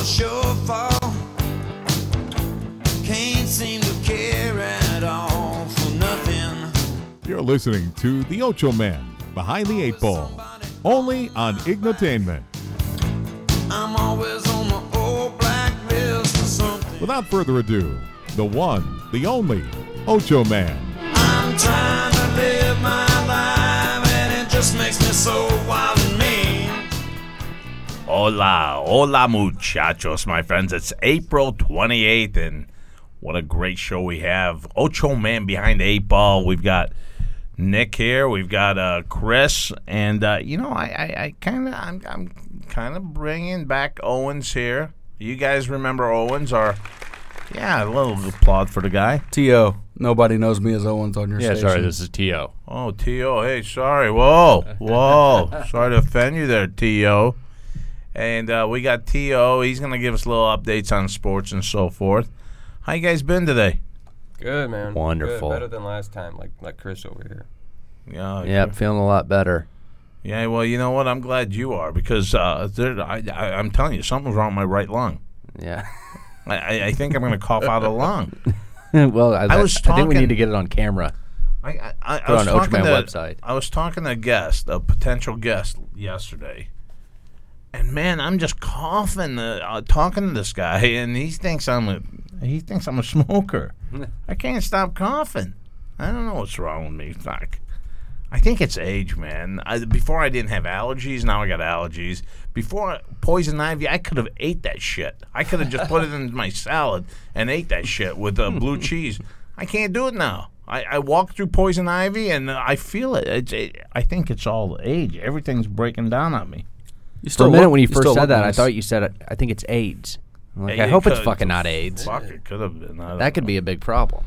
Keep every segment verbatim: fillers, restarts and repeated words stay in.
sure fall. Can't seem to care at all for nothing. You're listening to The Ocho Man, Behind the Eight Ball, only on Ignotainment. I'm always on my old black list for something. Without further ado, the one, the only, Ocho Man. I'm trying to live my life and it just makes me so wild and mean. Hola, hola muchachos, my friends. It's April twenty-eighth, and what a great show we have. Ocho Man Behind the Eight Ball. We've got Nick here. We've got uh, Chris, and uh, you know, I, I, I kind of, I'm, I'm kind of bringing back Owens here. You guys remember Owens? Or yeah, a little applaud for the guy. T O Nobody knows me as Owens on your Yeah, station. sorry, this is T O Oh, T O Hey, sorry. Whoa, whoa. Sorry to offend you there, T O And uh, we got T O He's going to give us little updates on sports and so forth. How you guys been today? Good, man. Wonderful. Good. Better than last time, like like Chris over here. Yeah, Yep, feeling a lot better. Yeah, well, you know what? I'm glad you are because uh, there, I, I, I'm telling you, something's wrong with my right lung. Yeah. I, I, I think I'm going to cough out a lung. well, I, I was I think we talking- need to get it on camera. I, I, I, Put I was it on talking Ocho Man to, website. I was talking to a guest, a potential guest yesterday, and man, I'm just coughing, uh, uh, talking to this guy, and he thinks I'm a he thinks I'm a smoker. I can't stop coughing. I don't know what's wrong with me. Fuck. I think it's age, man. I, before I didn't have allergies, now I got allergies. Before poison ivy, I could have ate that shit. I could have just put it in my salad and ate that shit with uh, blue cheese. I can't do it now. I, I walk through poison ivy and uh, I feel it. It's, it. I think it's all age. Everything's breaking down on me. You For a minute look- when you still first said look that, nice. I thought you said, it, I think it's AIDS. I'm like, Hey, I it hope it's could- fucking not AIDS. Fuck, it could have been. I don't That could know. be a big problem.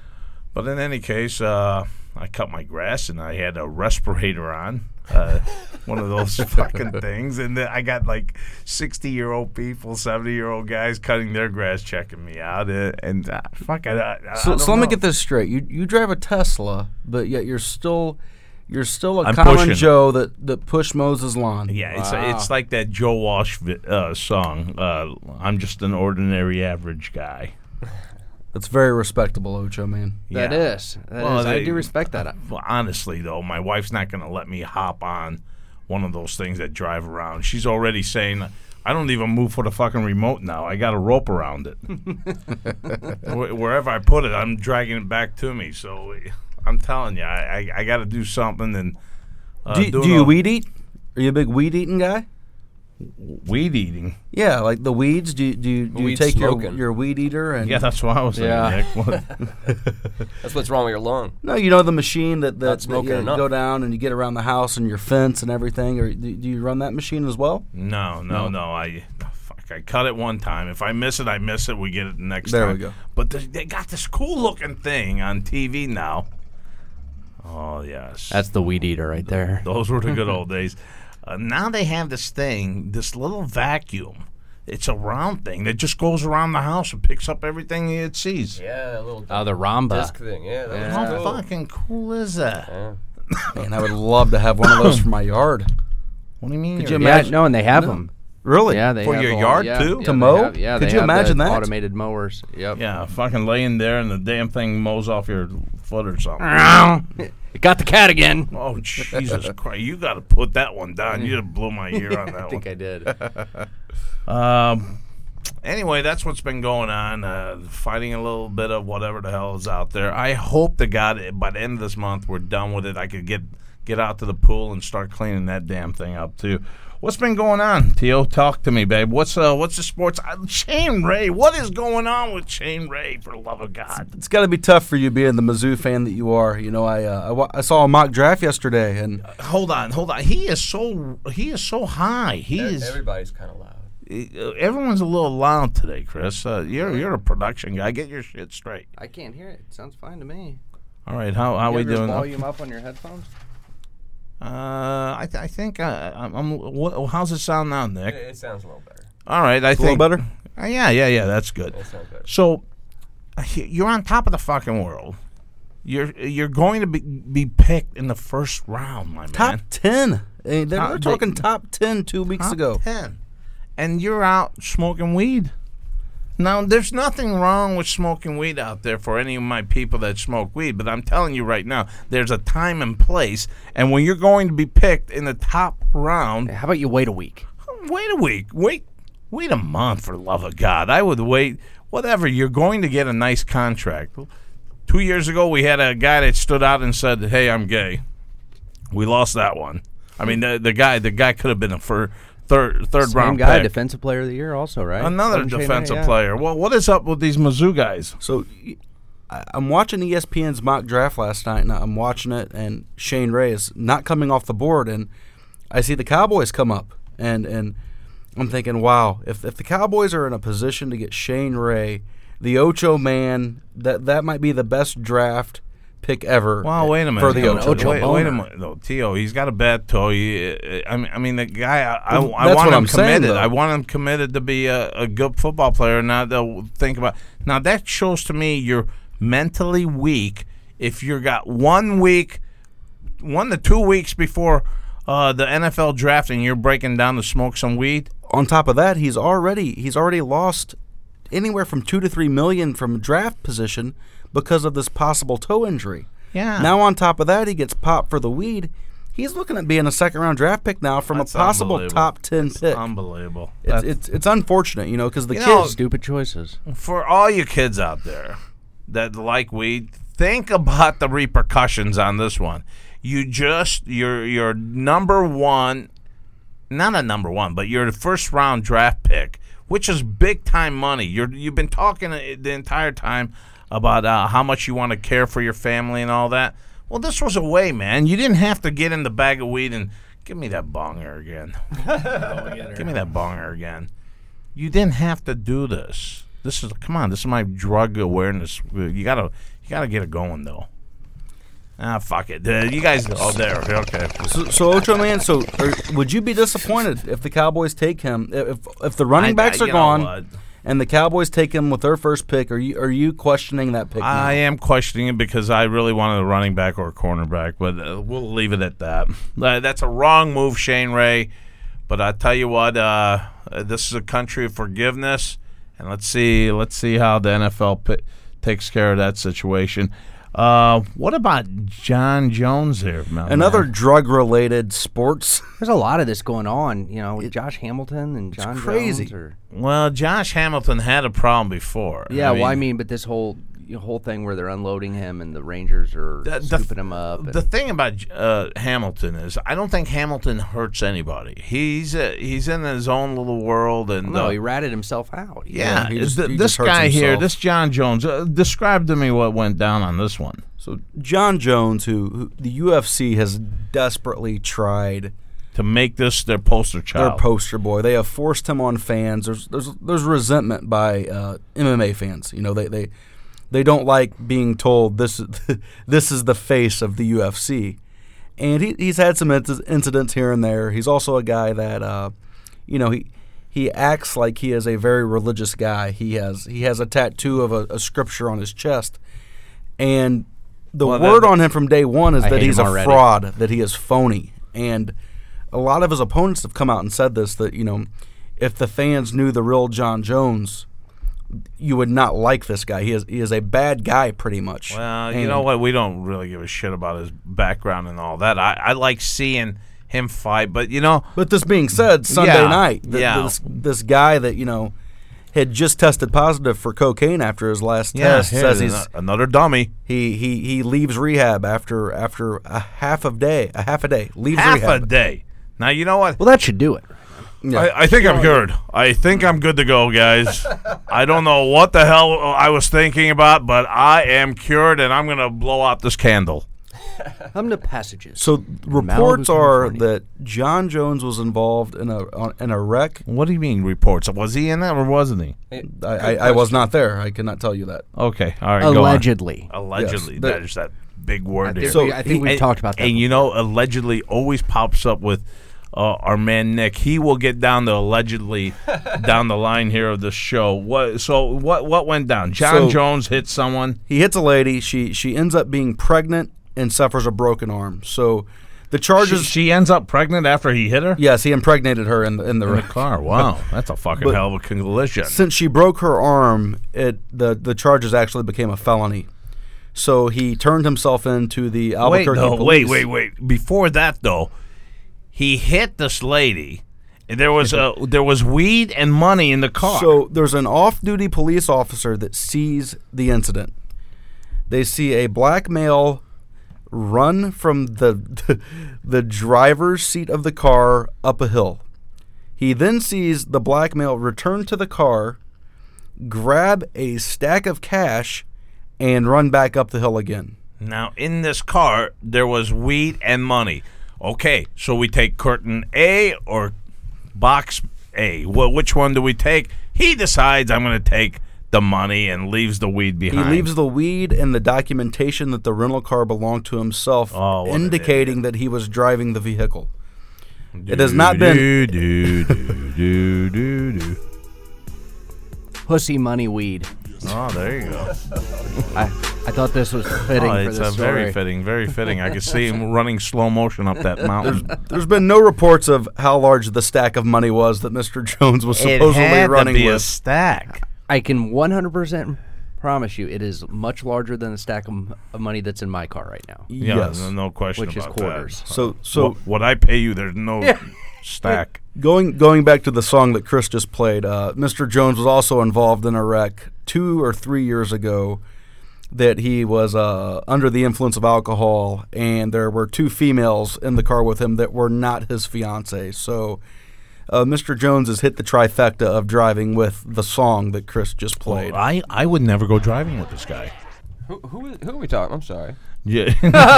But in any case, uh, I cut my grass and I had a respirator on, uh, one of those fucking things. And then I got like sixty-year-old people, seventy-year-old guys cutting their grass, checking me out. Uh, and uh, fuck, I, I, I So, don't so let me know. get this straight. You you drive a Tesla, but yet you're still you're still a I'm common pushing. Joe that, that pushed Moses' lawn. Yeah, it's Wow. it's like that Joe Walsh vi- uh, song. Uh, I'm just an ordinary, average guy. That's very respectable, Ocho Man. That Yeah. is. That Well, is. I they- do respect that. Well, honestly, though, my wife's not going to let me hop on one of those things that drive around. She's already saying, I don't even move for the fucking remote now. I got a rope around it. Wh- Wherever I put it, I'm dragging it back to me. So I'm telling you, I, I, I got to do something. And uh, do you, doing do you a- weed eat? Are you a big weed eating guy? weed eating? Yeah, like the weeds. Do you do you, do you Weed take your, smoking. your weed eater and Yeah, that's what I was saying, Yeah. Nick. What- That's what's wrong with your lung. No, you know the machine that, that, Not that smoking you enough. go down and you get around the house and your fence and everything. Or do, do you run that machine as well? No, no, No. no. I oh, fuck. I cut it one time. If I miss it, I miss it. We get it the next There time. we go. But they, they got this cool looking thing on T V now. Oh yes, That's the weed eater right there. those were the good old days. Uh, now they have this thing, this little vacuum. It's a round thing that just goes around the house and picks up everything it sees. Yeah, that little Oh, the Ramba. disc thing. Yeah, that Yeah. was How cool. fucking cool is that? Yeah. Man, I would love to have one of those for my yard. What do you mean? Could you're- you Yeah, imagine- no, and they have No. them. Really? Yeah, they For have your all- yard, yeah, too? yeah, To they mow? have- yeah, Could they you have the imagine that? Automated mowers. Yep. Yeah, fucking laying there and the damn thing mows off your foot or something. It got the cat again. Oh, Jesus Christ. You got to put that one down. You just blew my ear on that I think one. I did. Um, anyway, that's what's been going on. Uh, fighting a little bit of whatever the hell is out there. I hope to God by the end of this month we're done with it. I could get get out to the pool and start cleaning that damn thing up too. What's been going on, Tio? Talk to me, babe. What's uh, what's the sports? Uh, Shane Ray. What is going on with Shane Ray? For the love of God. It's got to be tough for you being the Mizzou fan that you are. You know, I, uh, I wa- I saw a mock draft yesterday, and Hold on, hold on. He is so he is so high. He E- is. Everybody's kind of loud. Uh, everyone's a little loud today, Chris. Uh, you're you're a production guy. Get your shit straight. I can't hear it. It sounds fine to me. All right, how how You we have your doing? volume up on your headphones? Uh, I th- I think uh, I'm. I'm what, how's it sound now, It, Nick? it sounds a little better. All right, I a little think better. Uh, yeah, yeah, yeah. That's good. It sounds better. So uh, you're on top of the fucking world. You're you're going to be be picked in the first round, my Top man. ten. Hey, they Top- were they- talking top ten two weeks Top ago. ten. and you're out smoking weed. Now, there's nothing wrong with smoking weed out there for any of my people that smoke weed, but I'm telling you right now, there's a time and place, and when you're going to be picked in the top round, How about you wait a week? wait a week, wait, wait a month for the love of God. I would wait, whatever. You're going to get a nice contract. Two years ago, we had a guy that stood out and said, "Hey, I'm gay." We lost that one. I mean, the, the guy, the guy could have been a fir- third, third Same round guy, pick. defensive player of the year, also, right? Another Wasn't Shane Ray? defensive Yeah. player. Well, what is up with these Mizzou guys? So y- I- I'm watching E S P N's mock draft last night, and I'm watching it, and Shane Ray is not coming off the board, and I see the Cowboys come up, and and I'm thinking, wow, if if the Cowboys are in a position to get Shane Ray, the Ocho man, that that might be the best draft pick ever. Well, wait a minute. for the No, Ocho. Ocho wait, Boner. wait a minute. No, Tio, he's got a bad toe. He, I mean, I mean, the guy. I, Well, I, I that's want what him I'm saying, committed. though. I want him committed to be a, a good football player. Not to think about. Now that shows to me you're mentally weak. If you got one week, one to two weeks before uh, the N F L draft, and you're breaking down to smoke some weed. On top of that, he's already he's already lost anywhere from two to three million from draft position because of this possible toe injury. Yeah. Now on top of that, he gets popped for the weed. He's looking at being a second round draft pick now from That's a possible unbelievable. top ten pick. Unbelievable. It's, That's- it's it's unfortunate, you know, because the You know, kids. Stupid choices. for all you kids out there that like weed, think about the repercussions on this one. You just your your number one, not a number one, but your first round draft pick, which is big time money. You're you've been talking the entire time about uh, how much you want to care for your family and all that. Well, this was a way, man. You didn't have to get in the bag of weed and give me that bonger again. Give me that bonger again. You didn't have to do this. This is come on. This is my drug awareness. You gotta you gotta get it going though. Ah, fuck it. Uh, you guys, oh there, okay. So, so Ocho man, so are, would you be disappointed if the Cowboys take him? If if the running I- backs I- are you know gone what? and the Cowboys take him with their first pick, are you are you questioning that pick? now? I am questioning it because I really wanted a running back or a cornerback, but uh, we'll leave it at that. Uh, that's a wrong move, Shane Ray. But I tell you what, uh, uh, this is a country of forgiveness, and let's see, let's see how the N F L p- takes care of that situation. Uh, what about John Jones here, man? Another drug-related sports. There's a lot of this going on, you know, with Josh Hamilton and John crazy. Jones. Or, Well, Josh Hamilton had a problem before. yeah, well, I mean, but this whole you know, whole thing where they're unloading him and the Rangers are The- the- scooping him up. And, The thing about uh, Hamilton is, I don't think Hamilton hurts anybody. He's uh, he's in his own little world, and no, uh, he ratted himself out. He- yeah, he just- th- he this just hurts guy here, himself. this John Jones. Uh, describe to me what went down on this one. So John Jones, who, who the U F C has desperately tried To make this their poster their child. poster boy, they have forced him on fans. There's there's there's resentment by uh, M M A fans. You know, they they they don't like being told this is this is the face of the U F C, and he he's had some inc- incidents here and there. He's also a guy that uh, you know he. He acts like he is a very religious guy. He has he has a tattoo of a, a scripture on his chest, and the Well, that- word on him from day one is I that hate he's him a already. fraud, that he is phony, and a lot of his opponents have come out and said this, that you know, if the fans knew the real John Jones, you would not like this guy. He is he is a bad guy, pretty much. Well, you And- know what? We don't really give a shit about his background and all that. I, I like seeing him fight, but you know, But this being said, Sunday Yeah, night, th- yeah. this this guy that you know had just tested positive for cocaine after his last yeah, test here, says he's ano- another dummy. he, he he leaves rehab after after a half of day, a half a day leaves Half rehab. a day. Now you know what? well, that should do it. Yeah. I, I think I'm cured. I think I'm good to go, guys. I don't know what the hell I was thinking about, but I am cured, and I'm gonna blow out this candle. Come to passages. So reports Malibu, are California. that John Jones was involved in a on, in a wreck. What do you mean reports? Was he in that or wasn't he? I, I, I was not there. I cannot tell you that. Okay, all right. go on. Allegedly. Allegedly, Yes, that- there's that big word I there. think, we, I think we've and, talked about that. And you know, allegedly always pops up with uh, our man Nick. He will get down to allegedly down the line here of the show. What? So what? What went down? John So- Jones hit someone. He hits a lady. She she ends up being pregnant and suffers a broken arm. So The charges. She, she ends up pregnant after he hit her? Yes, he impregnated her in the in the, In the car. Wow. That's a fucking But- hell of a collision. Since she broke her arm, it the the charges actually became a felony. So he turned himself into the Wait, Albuquerque no, police. wait, wait, wait. Before that, though, he hit this lady. And there was a there was weed and money in the car. So there's an off-duty police officer that sees the incident. They see a black male run from the, the the driver's seat of the car up a hill. He then sees the black male return to the car, grab a stack of cash, and run back up the hill again. Now, in this car, there was weed and money. Okay, so we take curtain A or box A. Well, which one do we take? He decides I'm going to take the money and leaves the weed He behind. leaves the weed and the documentation that the rental car belonged to himself, Oh, what an indicating that he was driving the vehicle. It has not been. Do, do, do, do, do, do. Pussy money weed. Oh, there you go. I, I thought this was fitting Oh, for it's this a story. very fitting, very fitting. I could see him running slow motion up that mountain. There's been no reports of how large the stack of money was that Mister Jones was It supposedly had running to be a with. stack. I can one hundred percent promise you it is much larger than the stack of, of money that's in my car right now, Yeah, yes. no, no question which is about quarters. that. So, So so what, what I pay you, there's no stack. going going back to the song that Chris just played, uh, Mister Jones was also involved in a wreck two or three years ago. That he was uh, under the influence of alcohol, and there were two females in the car with him that were not his fiance. So, uh, Mister Jones has hit the trifecta of driving with the song that Chris just played. I, I would never go driving with this guy. Who, who, is- who are we talking? I'm sorry. Yeah.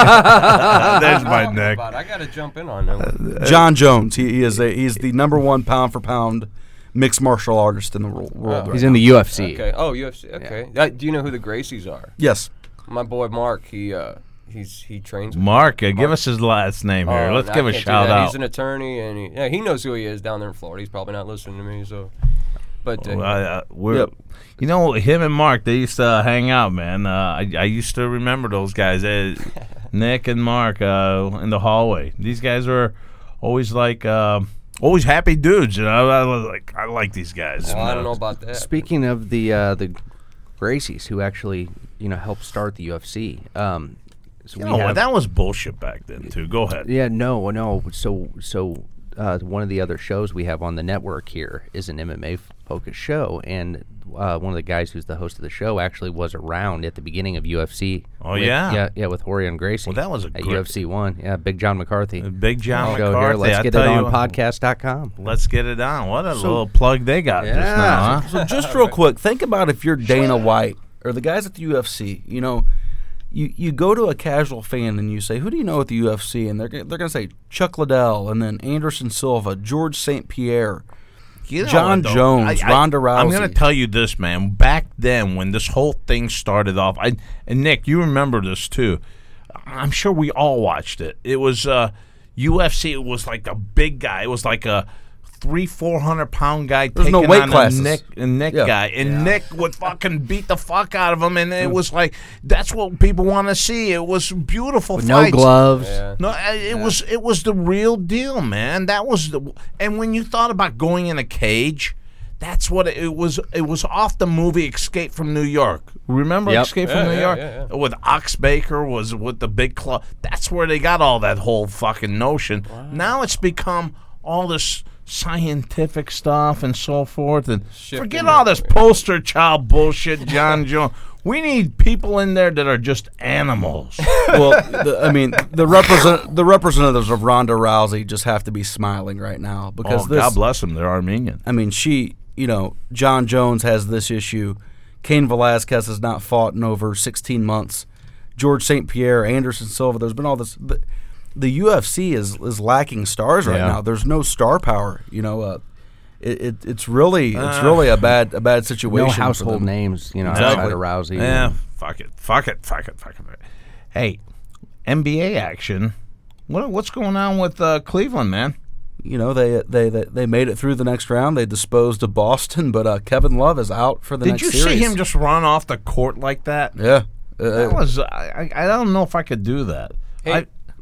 There's my Talking neck. about- I got to jump in on that. John Jones. He, he is a he's the number one pound for pound mixed martial artist in the world. world Oh. right He's now. in the U F C. Okay. Oh, U F C. Okay. Uh, do you know who the Gracies are? Yes. My boy Mark. He uh, he's he trains. with- Mark, uh, give Mark. us his last name here. Oh, Let's I give a can't do shout that. out. He's an attorney, and he, yeah, he knows who he is down there in Florida. He's probably not listening to me, so. But uh, Well, I- I- we're, Yep. You know, him and Mark, they used to uh, hang out, man. Uh, I, I used to remember those guys, uh, Nick and Mark, uh, in the hallway. These guys were always like, uh, always happy dudes. You know, I was like, I like these guys. well, I don't know about that. Speaking of the uh, the Gracies, who actually you know helped start the U F C, um, so You we know, have, that was bullshit back then too. Go ahead. yeah, no, no. So so uh, one of the other shows we have on the network here is an M M A focused show, and uh, one of the guys who's the host of the show actually was around at the beginning of U F C. Oh, with- yeah? yeah, yeah, with Rorion Gracie. Well, that was a at great- U F C one. Yeah, Big John McCarthy. Big John Go McCarthy. here. Let's I get tell it you on what, podcast dot com. Let's get it on. What a little plug they got just Yeah. now, huh? So just real quick, think about if you're Dana White or the guys at the U F C. You know, you, you go to a casual fan and you say, "Who do you know at the U F C?" And they're g- they're gonna say Chuck Liddell, and then Anderson Silva, George Saint Pierre. You know John what, though? Jones, Ronda I'm going Rousey. to tell you this, man. Back then, when this whole thing started off, I and Nick, you remember this too. I'm sure we all watched it. It was uh, U F C. It was like a big guy. It was like a three, four hundred pound guy There's taking no weight on classes. a Nick, a Nick Yeah. guy, and Nick would fucking beat the fuck out of him. And it was like that's what people want to see. It was beautiful With no fights. gloves. Yeah. No, I- it was it was the real deal, man. That was the and when you thought about going in a cage, that's what it, it was. It was off the movie Escape from New York. Remember Yep. Escape Yeah, from New yeah, York yeah, yeah. with Ox Baker was with the big club. That's where they got all that whole fucking notion. Now it's become all this scientific stuff and so forth, and Shifting forget all this everywhere. poster child bullshit, John Jones. We need people in there that are just animals. Well, the, I mean, the represent the representatives of Ronda Rousey just have to be smiling right now because Oh, this. God bless them. They're Armenian. I mean, she, you know, John Jones has this issue. Cain Velasquez has not fought in over sixteen months. George Saint Pierre, Anderson Silva. There's been all this. The, the U F C is is lacking stars right Yeah. now. There's no star power. You know, uh, it, it it's really Uh, it's really a bad a bad situation. No for household them. names, you know, Exactly. outside of Rousey. Yeah, and- fuck it, fuck it, fuck it, fuck it. Hey, N B A action. What what's going on with uh, Cleveland, man? You know, they, they they they made it through the next round. They disposed of Boston, but uh, Kevin Love is out for the Did next you series. see him just run off the court like that? Yeah. Uh, That was I, I I don't know if I could do that. Hey, I,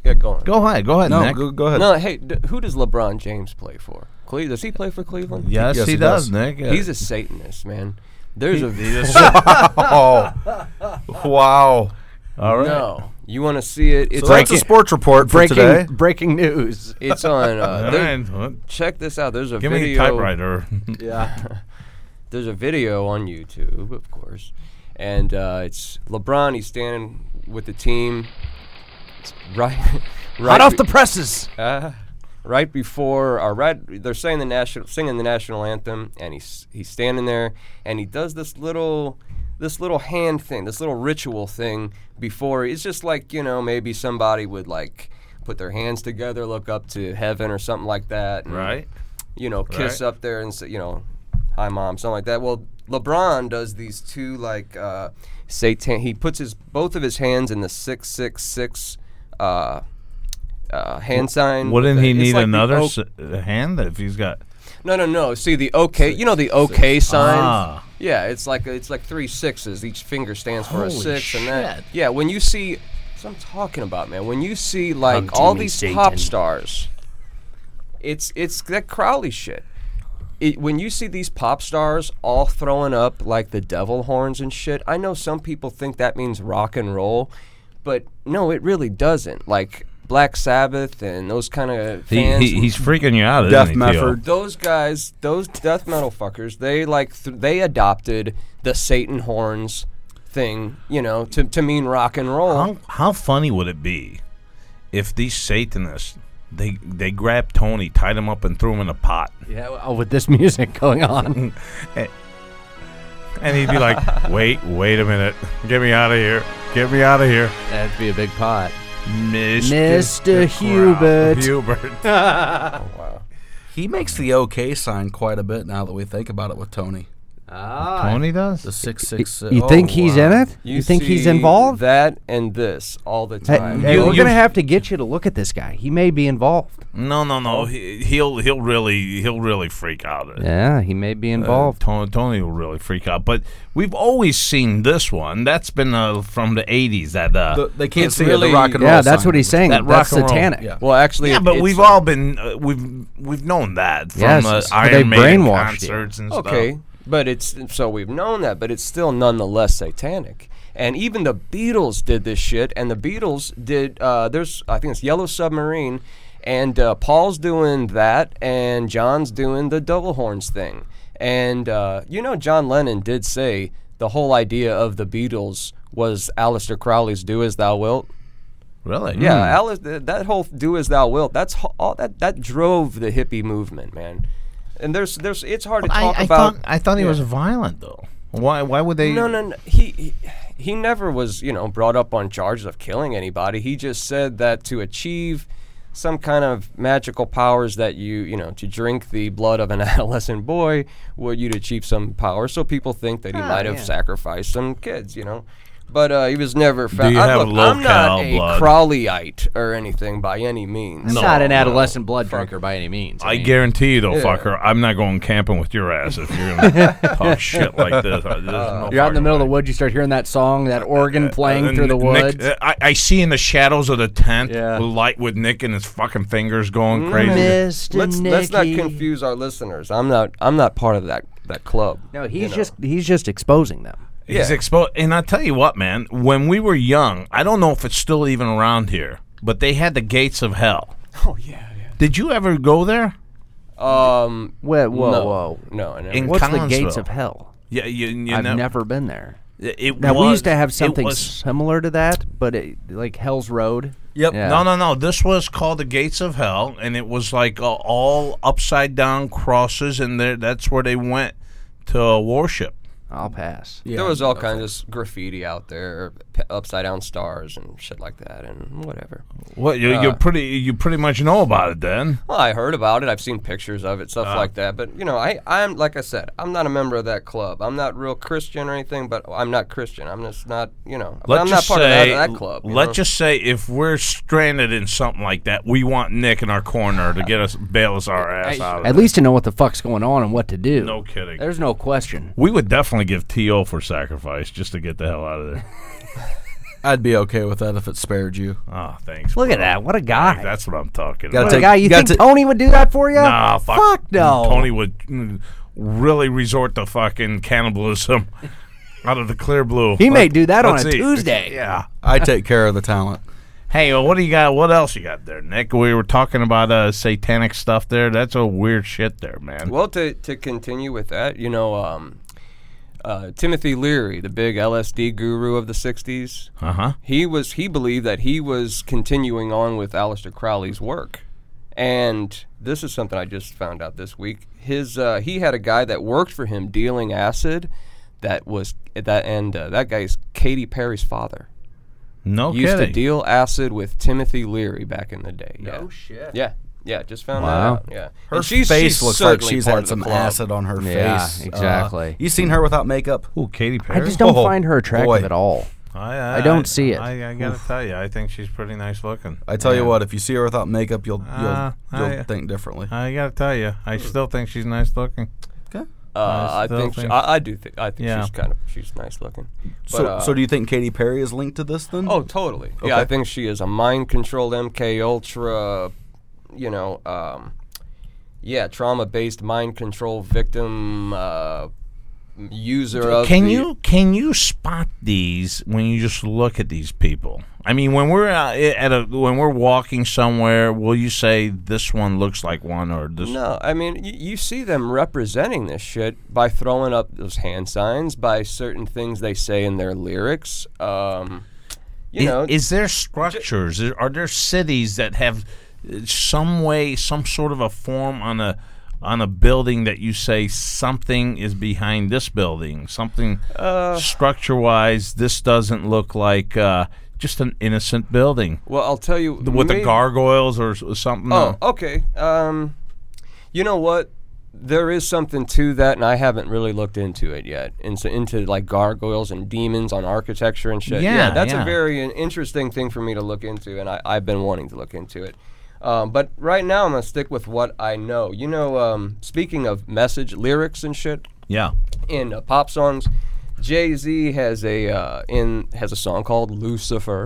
Yeah, go on. Go ahead. Go ahead, No, Nick. go, go ahead. No, hey, d- who does LeBron James play for? Cle- does he play for Cleveland? Yes, Yes, he, he does, does. Nick. Yeah. He's a Satanist, man. There's a Oh, wow. All right. no. You want to see it? It's So that's a like sports report for breaking today. breaking news. it's on. Uh, All there- right. Well, check this out. There's a give me a video. typewriter. Yeah. There's a video on YouTube, of course, and uh, it's LeBron. He's standing with the team. It's right, right Hot off be- the presses. uh, right before, or right, they're saying the national, singing the national anthem, and he's he's standing there, and he does this little, this little hand thing, this little ritual thing before. It's just like, you know, maybe somebody would like put their hands together, look up to heaven or something like that, and, Right. you know, kiss Right. up there and say, you know, hi mom, something like that. Well, LeBron does these two like uh, Satan. He puts his both of his hands in the six six six. Uh, uh, hand sign. Wouldn't with he the- it's need like the another O- s- uh, hand if he's got? no, no, no. See the OK. You know the OK sign. Ah. Yeah, it's like it's like three sixes. Each finger stands for a Holy six, and that. shit. Yeah, when you see, that's what I'm talking about, man. When you see like Come to all me, these Satan. pop stars, it's it's that Crowley shit. It, when you see these pop stars all throwing up like the devil horns and shit, I know some people think that means rock and roll, but no, it really doesn't. Like Black Sabbath and those kind of He, fans. he, he's freaking you out, Death isn't he, Theo? Method. those guys, those death metal fuckers, they like th- they adopted the Satan horns thing, you know, to to mean rock and roll. How how funny would it be if these Satanists they they grabbed Tony, tied him up, and threw him in a pot, Yeah. Oh, with this music going on. and he'd be like, "Wait, wait a minute, get me out of here, get me out of here, That'd be a big pot. Mister Mister Hubert." Hubert." Wow. He makes the OK sign quite a bit now that we think about it with Tony. Ah. Tony does. The six six. You oh, think he's wow. in it? You, think he's see involved? That and this all the Hey, time. hey, You- we're you- gonna have to get you to look at this guy. He may be involved. No, no, no. He, he'll he'll really he'll really freak out. Yeah, he may be Uh, involved. Tony, Tony will really freak out. But we've always seen this one. That's been uh, from the eighties. That uh, The, they can't It's see it, really- the rock and roll yeah, that's sign. what he's saying. That That's rock and roll. satanic. Yeah. Well, actually, yeah, it- but it's, we've uh, all been uh, we've we've known that from Yes, uh, so Iron they Maiden brainwashed you. concerts and okay, stuff. but it's so we've known that, but it's still nonetheless satanic. And even the Beatles did this shit, and the Beatles did. Uh, there's, I think it's Yellow Submarine, and uh, Paul's doing that, and John's doing the double horns thing. And uh, you know, John Lennon did say the whole idea of the Beatles was Aleister Crowley's "Do as Thou Wilt." Really? Yeah, Alice, th- that whole "Do as Thou Wilt." That's ho- all that that drove the hippie movement, man. And there's there's it's hard to I, talk I about. thought I thought he yeah. was violent though. Why why would they? No, no, no. He, he he never was, you know, brought up on charges of killing anybody. He just said that to achieve some kind of magical powers that you, you know, to drink the blood of an adolescent boy would you'd achieve some power. So people think that he Ah, might have yeah. sacrificed some kids, you know. But uh, he was never Do found. you I, have look, I'm not low-cal a blood? Crowleyite or anything by any means. I'm No, not an no. adolescent blood drinker by any means. I mean, guarantee you, though, Yeah. fucker, I'm not going camping with your ass if you're gonna talk shit like this. Uh, there's no You're out in the fucking middle of the way. woods, you start hearing that song, that organ playing Uh, through the Nick- woods. uh, I, I see in the shadows of the tent, Yeah. the light with Nick and his fucking fingers going Mm. crazy. Mister Let's let's not Nicky. confuse our listeners. I'm not I'm not part of that that club. No, you he's know. just he's just exposing them. He's Yeah. exposed, and I tell you what, man. When we were young, I don't know if it's still even around here, but they had the gates of hell. Oh yeah, Did you ever go there? yeah. Um. Whoa, whoa, no, whoa! No, I never. In What's the Collinsville. gates of hell? Yeah, you, you I've know, never been there. It, it Now was, we used to have it something was- similar to that, but it, like Hell's Road. Yep. Yeah. No, no, no. This was called the Gates of Hell, and it was like uh, all upside down crosses, and there that's where they went to uh, worship. I'll pass. Yeah, there was all definitely. kinds of graffiti out there, p- upside down stars and shit like that, and whatever. What you Uh, you pretty you pretty much know about it then? Well, I heard about it. I've seen pictures of it, stuff Uh. like that. But you know, I I'm like I said, I'm not a member of that club. I'm not real Christian or anything, but I'm not Christian. I'm just not, you know, but Let's I'm not just part say, of that, that club. you let's know? just say, if we're stranded in something like that, we want Nick in our corner to get us bail us our ass out of At it. least to know what the fuck's going on and what to do. No kidding. There's no question. We would definitely give T O for sacrifice just to get the hell out of there. I'd be okay with that if it spared you. Oh, thanks. Look bro. at that. What a guy. Hey, that's what I'm talking Gotta about. What a take- guy. You gotta think ta- Tony would do that for you? Nah, fuck, Fuck no. Tony would mm, really resort to fucking cannibalism out of the clear blue. He may Let- do that on let's a see. Tuesday. Yeah. I take care of the talent. Hey, well, what do you got? What else you got there, Nick? We were talking about uh, satanic stuff there. That's a weird shit there, man. Well, to to continue with that, you know, um, uh, Timothy Leary, the big L S D guru of the sixties, Uh huh. he was he believed that he was continuing on with Aleister Crowley's work, and this is something I just found out this week. His uh, he had a guy that worked for him dealing acid, that was that and uh, that guy is Katy Perry's father. No Used kidding. to deal acid with Timothy Leary back in the day. Yeah. No shit. Yeah, yeah, just found Wow. that out. Yeah, Her And she's, face she's looks like certainly she's part had of the some club. acid on her Yeah, face. exactly. Uh, you seen her without makeup? Ooh, Katy I Perry. just don't Oh, find her attractive boy. at all. I, I, I don't see it. I, I gotta tell you, I think she's pretty nice looking. I tell you Yeah. what, if you see her without makeup, you'll you'll, Uh, you'll I- think differently. I gotta tell you, I still think she's nice looking. Okay. Uh, I I still think, she, think- I, I do think I think Yeah. she's kind of she's nice looking. But, So uh, so do you think Katy Perry is linked to this then? Oh, totally. Yeah, I Okay. think she is a mind controlled M K Ultra, you know, um, yeah, trauma based mind control victim uh, user of. Can the- you can you spot these when you just look at these people? I mean, when we're uh, at a when we're walking somewhere, will you say this one looks like one or this? No, I mean, y- you see them representing this shit by throwing up those hand signs, by certain things they say in their lyrics. Um, you I- know, is there structures? Is- Are there cities that have uh, some way, some sort of a form on a on a building that you say something is behind this building? Something Uh, structure-wise, this doesn't look like uh, just an innocent building well, I'll tell you. with the maybe- gargoyles or s- something. Oh, No. okay. Um, you know what? There is something to that, and I haven't really looked into it yet. Into, into like gargoyles and demons on architecture and shit. Yeah, that's yeah. a very uh, interesting thing for me to look into, and I, I've been wanting to look into it. Um, but right now, I'm gonna stick with what I know. You know, um, speaking of message, lyrics and shit Yeah. in uh, pop songs, Jay-Z has a uh, in has a song called Lucifer.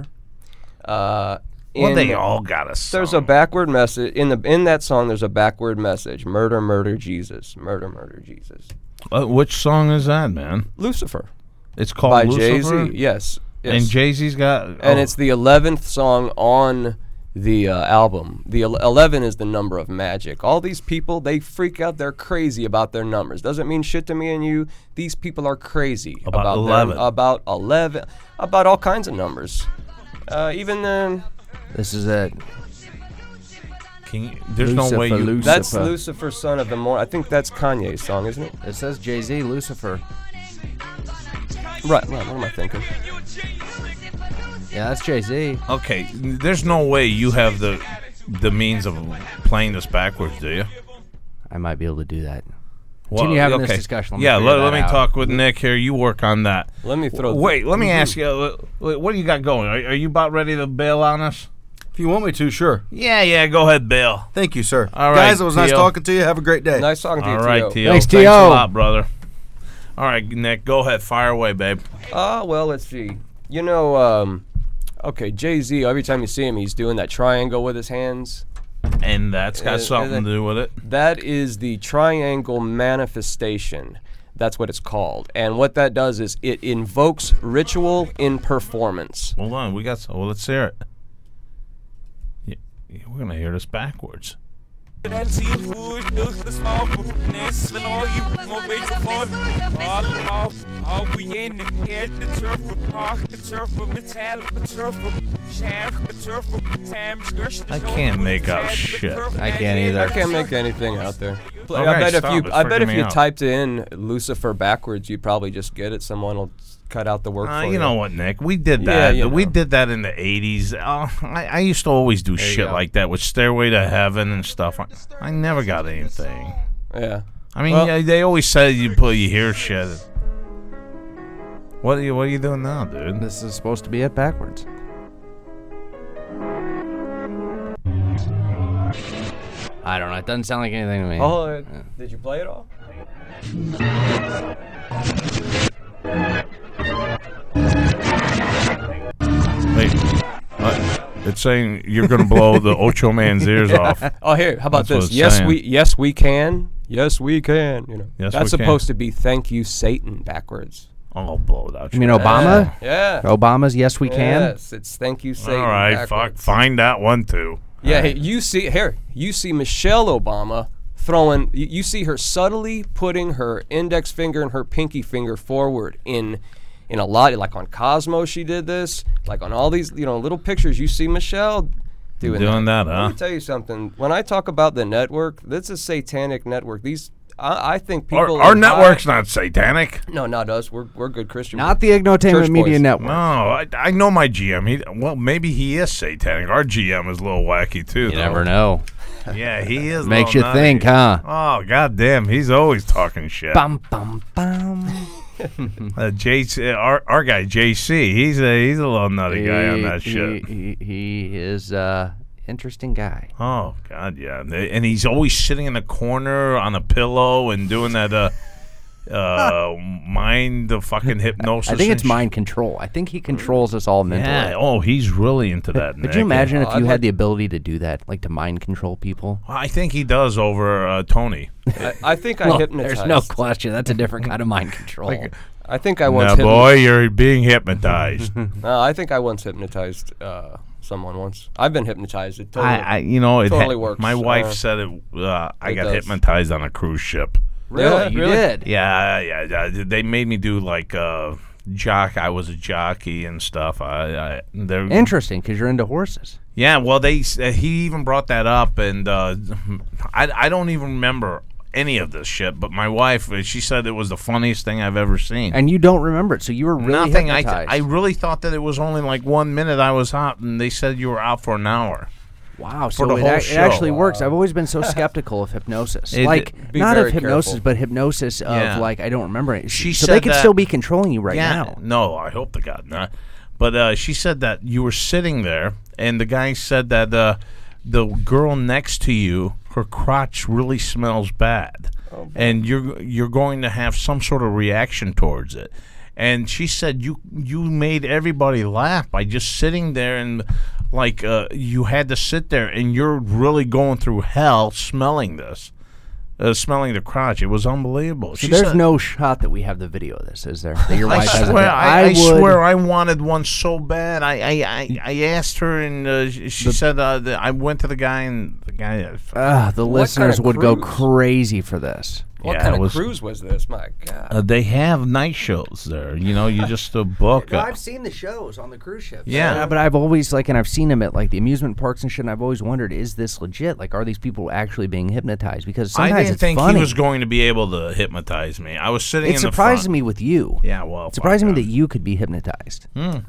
Uh, Well, in- they all got a song. there's a backward message in the in that song. There's a backward message: murder, murder, Jesus, murder, murder, Jesus. Uh, which song is that, man? Lucifer It's called by Lucifer? Jay Z. Yes, yes. And Jay-Z's got... and oh. it's the eleventh song on the uh, album. The el- eleven is the number of magic. All these people, they freak out. They're crazy about their numbers. Doesn't mean shit to me and you. These people are crazy About their- eleven. about eleven, about all kinds of numbers. Uh, even the This is it. Can you, there's no way Lucifer, you... Lucifer. that's Lucifer, son of the morning. I think that's Kanye's song, isn't it? It says Jay-Z, Lucifer. Right. Right. What am I thinking? Yeah, that's Jay-Z. Okay, there's no way you have the the means of playing this backwards, do you? I might be able to do that. Well, Continue having okay. this discussion. Let me yeah, figure let, that let me out. talk with Nick here. You work on that. Let me throw. Wait, let me ask you, uh, wh- what do you got going? Are, are you about ready to bail on us? If you want me to, sure. Yeah, yeah, go ahead, bail. Thank you, sir. All right, Guys, it was nice Theo. talking to you. Have a great day. Nice talking to you, All right, T O. Tio. Thanks, Thanks T O. a lot, brother. All right, Nick, go ahead. Fire away, babe. Ah, well, let's see. You know, um, okay, Jay-Z, every time you see him, he's doing that triangle with his hands. And that's got Uh, something uh, to do with it. That is the triangle manifestation. That's what it's called. And what that does is it invokes ritual in performance. Hold on, we got... Well, let's hear it. Yeah, yeah, we're going to hear this backwards. Altid fuldt løftes op på næsten og I må væk for Hold op, og vi inde Helt tørfe, pakke tørfe, metal tørfe Skærf tørfe, tam skørste I can't make out shit. I can't either. I can't make anything out there. Pl- Okay, I bet stop, if you, it's I bet freaking if me you out. typed in Lucifer backwards, you'd probably just get it. Someone will cut out the work Uh, for you. you know what, Nick? We did Yeah, that. you We know. did that in the eighties. Uh, I, I used to always do you shit go. like that with Stairway to Heaven and stuff. I, I never got anything. Yeah. I mean, Well- yeah, they always said you put you hear shit. What are you What are you doing now, dude? This is supposed to be it backwards. I don't know. It doesn't sound like anything to me. Oh, uh, did you play it all? It's saying you're going to blow the Ocho Man's ears off. Oh, here, how about That's what this? it's Yes, saying. we yes we can. Yes, we can. You know, Yes, that's we can. supposed to be "Thank you, Satan" backwards. I'll blow it out. You mean Obama? Yeah. Obama's Yes We Can? Yes, it's "Thank you, Satan." All right, fuck. backwards. Find that one too. Yeah, hey, you see here, you see Michelle Obama throwing. You, you see her subtly putting her index finger and her pinky finger forward in, in a lot. Like on Cosmo, she did this. Like on all these, you know, little pictures, you see Michelle doing, Doing that, Let huh? me tell you something. When I talk about the network, this is a satanic network. These, I, I think people. Our, our in network's high- not satanic. No, not us. We're we're good Christian. Not the Ignotainment Church Media boys. Network. No, I, I know my G M. He well, maybe he is satanic. Our G M is a little wacky too. You though. never know. Yeah, he is. a Makes little you nutty. think, huh? Oh goddamn, he's always talking shit. Bum, bum, bum. Uh, J C, our our guy J C, he's a he's a little nutty guy on that He- shit. He, he, he is uh interesting guy. Oh God, yeah, and he's always sitting in a corner on a pillow and doing that uh uh mind the fucking hypnosis. I think and it's mind control. I think he controls us all sh- mentally. Yeah. Oh, he's really into that. Could Nick. you imagine if Oh, you I'd had like- the ability to do that, like to mind control people? Well, I think he does over uh, Tony. I, I think I Well, hypnotized. there's no question. That's a different kind of mind control. I think I once. Now, boy, hypnotized- you're being hypnotized. No, I think I once hypnotized uh, someone once. I've been hypnotized. It totally, I, I, you know, it totally ha- works. My wife Uh, said it. Uh, I it got does. hypnotized on a cruise ship. really? Yeah, You really? did? Yeah, yeah, yeah. They made me do like uh, jock. I was a jockey and stuff. I, I they're Interesting, because you're into horses. yeah. Well, they s- uh, he even brought that up, and uh, I I don't even remember any of this shit. But my wife, uh, she said it was the funniest thing I've ever seen. And you don't remember it, so you were really Nothing. I, hypnotized. I really thought that it was only like one minute I was out, and they said you were out for an hour. Wow, for so the it, whole ac- it show. actually works. I've always been so skeptical of hypnosis. It- like, Be not of very hypnosis, careful. but hypnosis of, Yeah. like, I don't remember it. She so said they could that- still be controlling you right yeah, now. No, I hope to God not. But uh, she said that you were sitting there, and the guy said that uh, the girl next to you, her crotch really smells bad, and you're you're going to have some sort of reaction towards it. And she said you you made everybody laugh by just sitting there, and like uh, you had to sit there, and you're really going through hell smelling this. Uh, smelling the crotch, it was unbelievable. So She there's said- no shot that we have the video of this, is there? That your I wife has a swear, video? I, I, would, swear, I wanted one so bad. I, I, I, I asked her, and uh, sh- she said uh, that I went to the guy, and the guy. Uh, Ah, the What listeners kind of would go cruise? crazy for this. What Yeah, kind it of was- cruise was this? My God. uh, they have night shows there. You know, you just uh, book. Uh, seen the shows on the cruise ships. Yeah. Yeah, but I've always like, and I've seen them at like the amusement parks and shit. And I've always wondered, is this legit? Like, are these people actually being hypnotized? Because I sometimes didn't it's think funny. he was going to be able to hypnotize me. I was sitting. It in the surprised front. me with you. Yeah, well, It surprised me fuck, that you could be hypnotized. uh,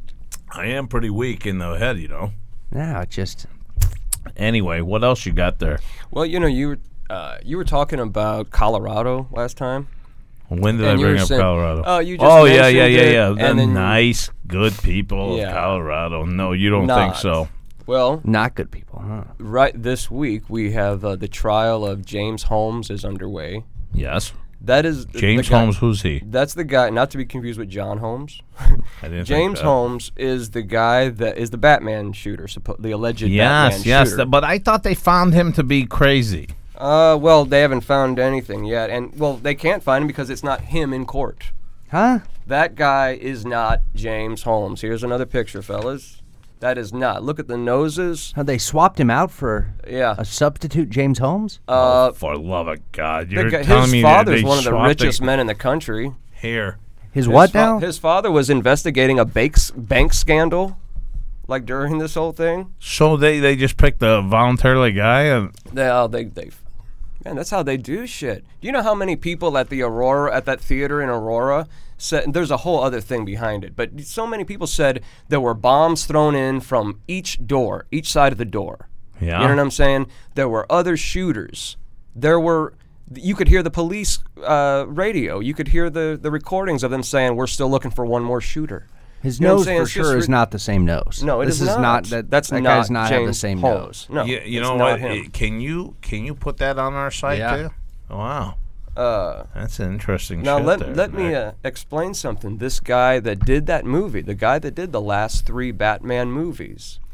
I am pretty weak in the head, you know. No, it just Anyway, what else you got there? Well, you know, you were uh, you were talking about Colorado last time. When did And I you bring were up saying- Colorado? oh, you just oh yeah, yeah, mentioned yeah, it, yeah. and The then you- nice, good people Yeah. of Colorado. No, you don't Not. think so? Well, not good people, huh? right this week we have uh, the trial of James Holmes is underway. Yes. That is the James guy- Holmes, who's he? That's the guy, not to be confused with John Holmes. I didn't think James that. Holmes is the guy that is the Batman shooter, suppo- the alleged Yes, Batman yes. shooter. th- but I thought they found him to be crazy. Uh, well, they haven't found anything yet, and well, they can't find him because it's not him in court. Huh? That guy is not James Holmes. Here's another picture, fellas. That is not. Look at the noses. How they swapped him out for Yeah. a substitute James Holmes? Uh, For the love of God, the you're guy- telling his me that father's they one of the swapped richest the- men in the country. Here. His His what fa- now? His father was investigating a bank bank scandal, like during this whole thing. So they, they just picked a voluntarily guy, and They, uh, they, they, man, that's how they do shit. Do you know how many people at the Aurora, at that theater in Aurora, said? There's a whole other thing behind it, but so many people said there were bombs thrown in from each door, each side of the door. yeah, You know what I'm saying? There were other shooters. There were. You could hear the police uh, radio. You could hear the, the recordings of them saying, "We're still looking for one more shooter." His You know what I'm nose saying? for It's just sure is re- not the same nose. No, it this is is not. that. That's that not guy's not have the James same Holmes. nose. No, you, you it's know not what? him. It- Can you can you put that on our site Yeah. too? Wow, Uh, that's an interesting. now shit let there, let me Nick. uh, explain something. This guy that did that movie, the guy that did the last three Batman movies,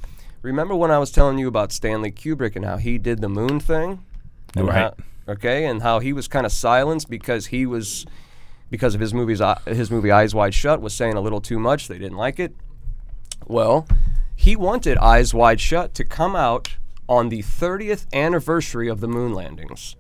Remember when I was telling you about Stanley Kubrick and how he did the moon thing? And Right. how- okay, and how he was kind of silenced because he was, because of his movies, uh, his movie Eyes Wide Shut was saying a little too much. They didn't like it. Well, he wanted Eyes Wide Shut to come out on the thirtieth anniversary of the moon landings.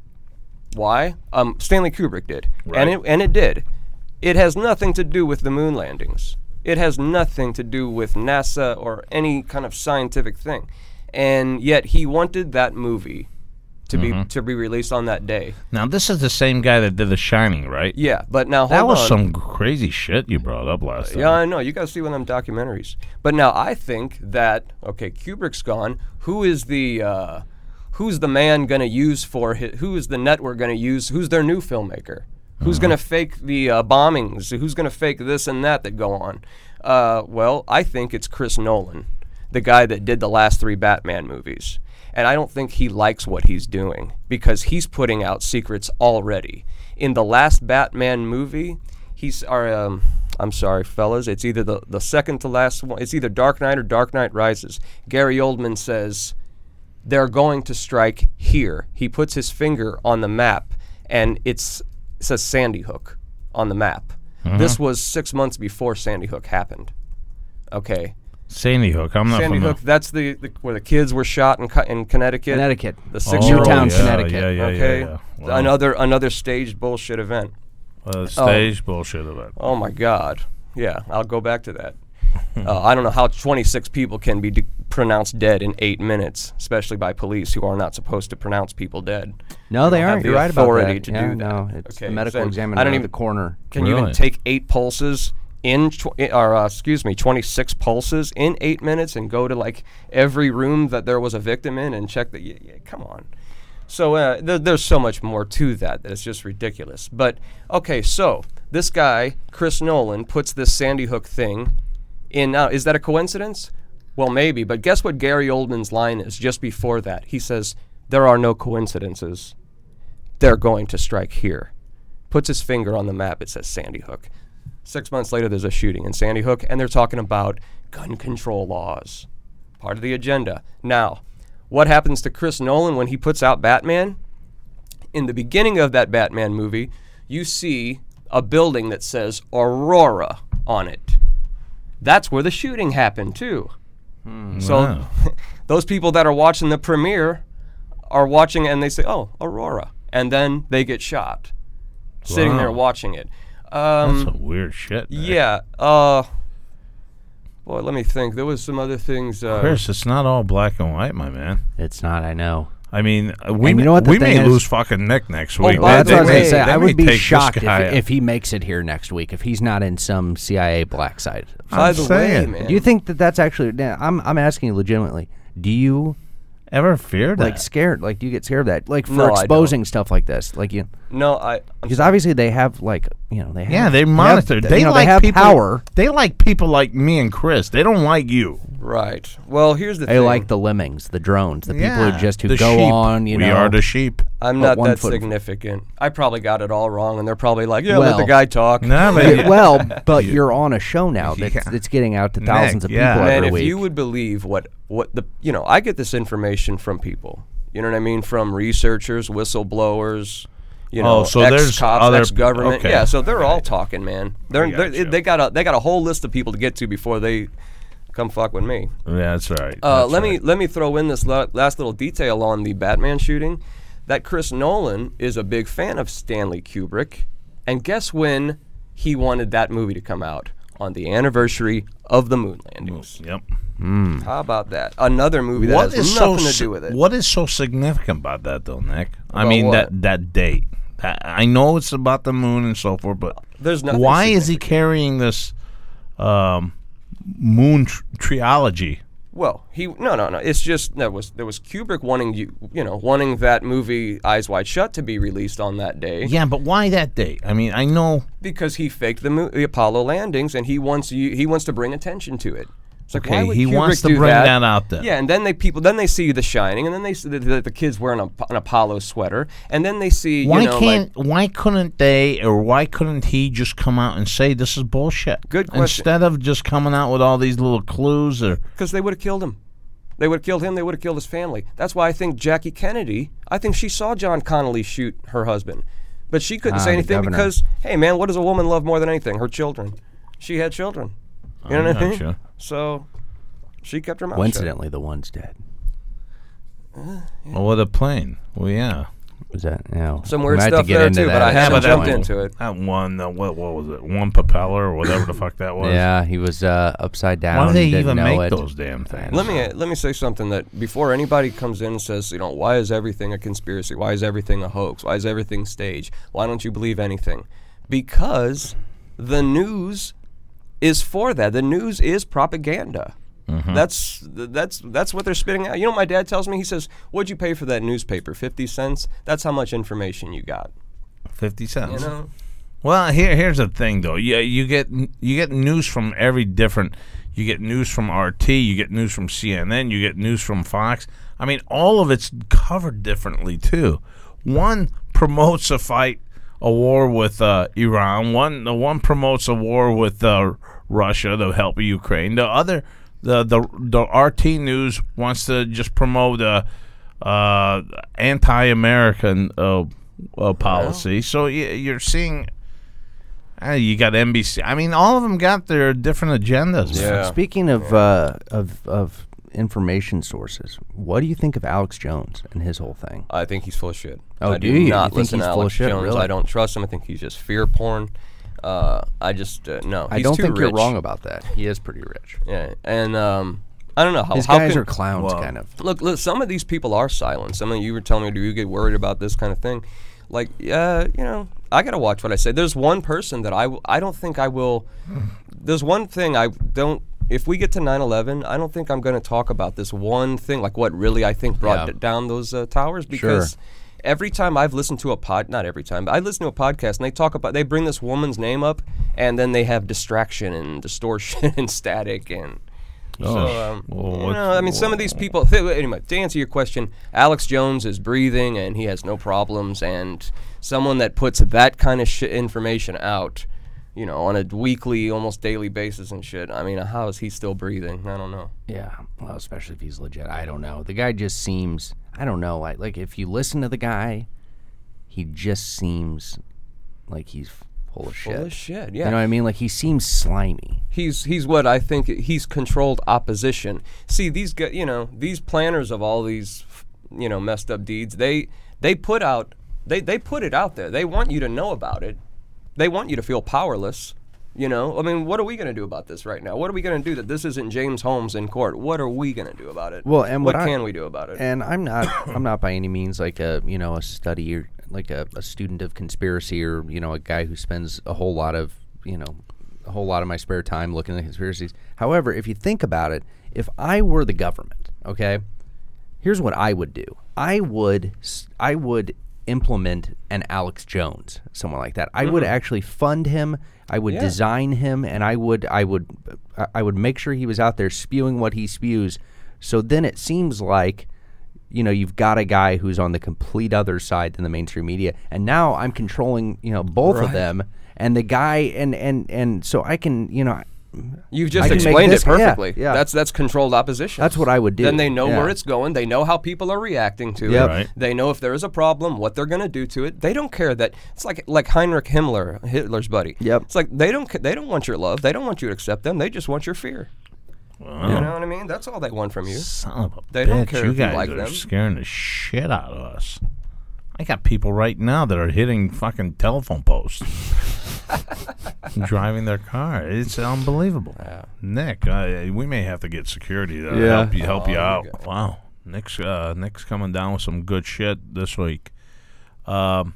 Why? Um, Stanley Kubrick did, and it and it did. It has nothing to do with the moon landings. It has nothing to do with NASA or any kind of scientific thing, and yet he wanted that movie to Mm-hmm. be to be released on that day. Now this is the same guy that did The Shining, right? Yeah, but now hold That was on. some crazy shit you brought up last time. Yeah, I know. You got to see one of them documentaries. But now I think that okay, Kubrick's gone. Who is the uh, who's the man going to use for his, who is the network going to use? Who's their new filmmaker? Who's going to fake the uh, bombings? Who's going to fake this and that that go on? Uh, well, I think it's Chris Nolan, the guy that did the last three Batman movies. And I don't think he likes what he's doing because he's putting out secrets already. In the last Batman movie, he's, or, um, I'm sorry, fellas, it's either the, the second to last one, it's either Dark Knight or Dark Knight Rises. Gary Oldman says, they're going to strike here. He puts his finger on the map, and it's, it says Sandy Hook on the map. This was six months before Sandy Hook happened. Okay. Sandy Hook. I'm not Sandy familiar. Hook, that's the, the where the kids were shot in, Co- in Connecticut. Connecticut. The Oh, six-year-old. Newtown, yeah, Connecticut. Yeah, yeah, Okay. yeah, yeah. Wow. Another another staged bullshit event. Uh, stage bullshit event. Oh my God. Yeah, I'll go back to that. uh, I don't know how twenty-six people can be de- pronounced dead in eight minutes, especially by police who are not supposed to pronounce people dead. No, they don't have aren't. the You're right about authority that. to yeah, do that. No, it's Okay, the medical so examiner I don't of even- the coroner. Can you even Really? take eight pulses in, tw- i- or uh, excuse me, twenty-six pulses in eight minutes and go to like every room that there was a victim in and check that? Yeah, yeah, come on. So uh, there, there's so much more to that that it's just ridiculous. But okay, so this guy Chris Nolan puts this Sandy Hook thing in. Now, is that a coincidence? Well, maybe. But guess what Gary Oldman's line is just before that? He says, "There are no coincidences. They're going to strike here." Puts his finger on the map. It says Sandy Hook. Six months later, there's a shooting in Sandy Hook, and they're talking about gun control laws. Part of the agenda. Now, what happens to Chris Nolan when he puts out Batman? In the beginning of that Batman movie, you see a building that says Aurora on it. That's where the shooting happened, too. So Wow. those people that are watching the premiere are watching and they say, oh, Aurora. And then they get shot sitting there Wow. watching it. That's Um, some weird shit. man. yeah. Uh, boy, let me think. There was some other things. Uh, Chris, it's not all black and white, my man. It's not. I know. I mean, uh, we And you know what the we thing may is? lose fucking Nick next Oh, week. by That's the what I was way, going to say. they I may would be take this shocked if, guy if he makes it here next week, if he's not in some C I A black site. by I'm the way, saying. man. Do you think that that's actually? Now, I'm I'm asking you legitimately. Do you ever fear that? like scared? Like, do you get scared of that? Like for No, I don't. exposing stuff like this, like you, No, I. I'm because obviously they have like you know they have, yeah, they have- monitor. They you know, like they have people, power. They like people like me and Chris. They don't like you. right. Well, here's the They thing. like the lemmings, the drones, the people Yeah, who just who the go sheep. on. You we know, are the sheep. I'm but not one that foot- significant. I probably got it all wrong, and they're probably like, yeah, let the Well- guy talk. No, but Yeah, well, but you're on a show now that's Yeah. it's getting out to thousands Nick, of yeah. people Man, every if week. you would believe what what the you know, I get this information from people. You know what I mean? From researchers, whistleblowers, you know, Oh, so there's ex-cops, other- ex-government. okay. Yeah, so they're all talking, man. They're, I they're gotcha. they got a they got a whole list of people to get to before they come fuck with me. Yeah, that's right. Uh, That's let me right. let me throw in this la- last little detail on the Batman shooting. That Chris Nolan is a big fan of Stanley Kubrick, and guess when he wanted that movie to come out? On the anniversary of the moon landings. Yep. How about that? Another movie that What has is so nothing to si- do with it. What is so significant about that, though, Nick? I About mean what? that that date. That, I know it's about the moon and so forth, but There's nothing why is he carrying this um, moon tr- trilogy? Well, he no no no. It's just there was there was Kubrick wanting you you know wanting that movie Eyes Wide Shut to be released on that day Yeah, but why that date? I mean, I know. because he faked the, mo- the Apollo landings and he wants you he wants to bring attention to it. It's like, why Okay, would he Kubrick wants to do bring that? that out there. Yeah, and then they people then they see The Shining, and then they see the, the, the kids wearing a, an Apollo sweater, and then they see Why you know can't? like why couldn't they, or why couldn't he just come out and say this is bullshit? Good question. Instead of just coming out with all these little clues, or because they would have killed him. They would have killed him. They would have killed his family. That's why I think Jackie Kennedy, I think she saw John Connolly shoot her husband. But she couldn't Ah, say the anything governor. because, hey, man, what does a woman love more than anything? Her children. She had children. You know I'm what I not mean? sure. So she kept her mouth Coincidentally, the one's dead. Well, with a plane. Well, yeah. Was that? You know, Some we weird might have to stuff get there, into too, that but I at haven't some jumped point. into it. That one, uh, what, what was it? One propeller or whatever the fuck that was. Yeah, he was uh, upside down. Why do they didn't even know make it. those damn things? Let me let me say something that before anybody comes in and says, you know, why is everything a conspiracy? Why is everything a hoax? Why is everything staged? Why don't you believe anything? Because the news is for that. The news is propaganda. Mm-hmm. That's that's that's what they're spitting out. You know what my dad tells me? He says, "What'd you pay for that newspaper? Fifty cents? That's how much information you got." Fifty cents. You know? Well, here here's the thing though. Yeah, you get you get news from every different. You get news from R T. You get news from C N N. You get news from Fox. I mean, all of it's covered differently too. One promotes a fight, a war with uh, Iran. One the one promotes a war with uh, Russia to help Ukraine. The other. The, the the R T News wants to just promote a uh, anti-American uh, uh, policy. So you, you're seeing, uh, you got N B C. I mean, all of them got their different agendas. Yeah. Speaking of uh, of of information sources, what do you think of Alex Jones and his whole thing? I think he's full of shit. Oh, I do do you? not You think listen he's to full of Alex shit? Jones. Really? I don't trust him. I think he's just fear porn. Uh, I just uh, no. I he's don't too think rich. you're wrong about that. He is pretty rich. Yeah, and um, I don't know how His how guys can, are clowns, well, kind of. Look, look, some of these people are silent. Some of you were telling me, do you get worried about this kind of thing? Like, yeah, you know, I gotta watch what I say. There's one person that I, w- I don't think I will. There's one thing I don't. If we get to nine eleven, I don't think I'm going to talk about this one thing, like what really I think brought Yeah. d- down those uh, towers, because. Sure. Every time I've listened to a pod, not every time, but I listen to a podcast and they talk about, they bring this woman's name up, and then they have distraction and distortion and static and. Oh, So, um, well, you what's- know, I mean, some of these people. Anyway, to answer your question, Alex Jones is breathing and he has no problems, and someone that puts that kind of shit information out, you know, on a weekly, almost daily basis and shit. I mean, how is he still breathing? I don't know. Yeah, well, especially if he's legit. I don't know. The guy just seems, I don't know, like, like if you listen to the guy, he just seems like he's full of shit. Full of shit, yeah. You know what I mean? Like, he seems slimy. He's he's what I think he's controlled opposition. See, these guys, you know, these planners of all these, you know, messed up deeds, they they put out they they put it out there. They want you to know about it. They want you to feel powerless. You know, I mean, what are we going to do about this right now? What are we going to do that this isn't James Holmes in court? What are we going to do about it? Well, and what, what I- can we do about it? And I'm not, I'm not by any means like a, you know, a study or like a, a student of conspiracy or, you know, a guy who spends a whole lot of, you know, a whole lot of my spare time looking at conspiracies. However, if you think about it, if I were the government, okay, here's what I would do. I would, s- I would implement an Alex Jones, someone like that. I would actually fund him. I would Yeah. design him, and I would, I would, I- I would make sure he was out there spewing what he spews. So then it seems like, you know, you've got a guy who's on the complete other side than the mainstream media, and now I'm controlling, you know, both of Right. them, and the guy, and and and so I can, you know, You've I just can make explained this- it yeah, perfectly. yeah. That's that's controlled opposition. That's what I would do. Then they know Yeah. where it's going. They know how people are reacting to Yep. it. Right. They know if there is a problem, what they're going to do to it. They don't care that it's like like Heinrich Himmler, Hitler's buddy. Yep. It's like they don't ca- they don't want your love. They don't want you to accept them. They just want your fear. Wow. You know what I mean? That's all they want from you. Son of a They bitch, don't care you if you guys like are them. scaring the shit out of us. I got people right now that are hitting fucking telephone posts, driving their car. It's unbelievable. Yeah. Nick, uh, we may have to get security to Yeah. help you help you Oh, out. okay. Wow, Nick's uh, Nick's coming down with some good shit this week. Um,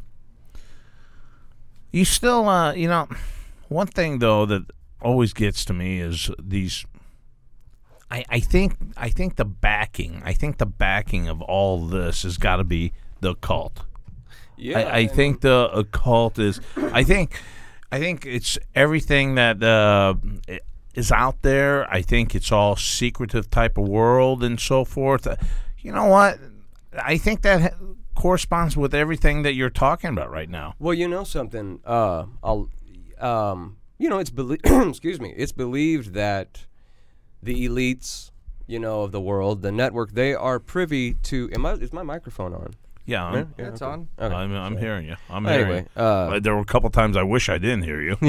you still, uh, you know, one thing though that always gets to me is these. I, I think I think the backing I think the backing of all this has got to be the occult. Yeah. I, I think the occult is. I think I think it's everything that uh, is out there. I think it's all secretive type of world and so forth. Uh, you know what? I think that ha- corresponds with everything that you're talking about right now. Well, you know something. Uh, I'll, um, you know, it's belie- excuse me. It's believed that the elites, you know, of the world, the network, they are privy to. Am I, is my microphone on? Yeah, I'm, Yeah, Yeah, it's okay. on. Okay. I'm, I'm hearing you. I'm Anyway, hearing you. uh, Uh, there were a couple times I wish I didn't hear you.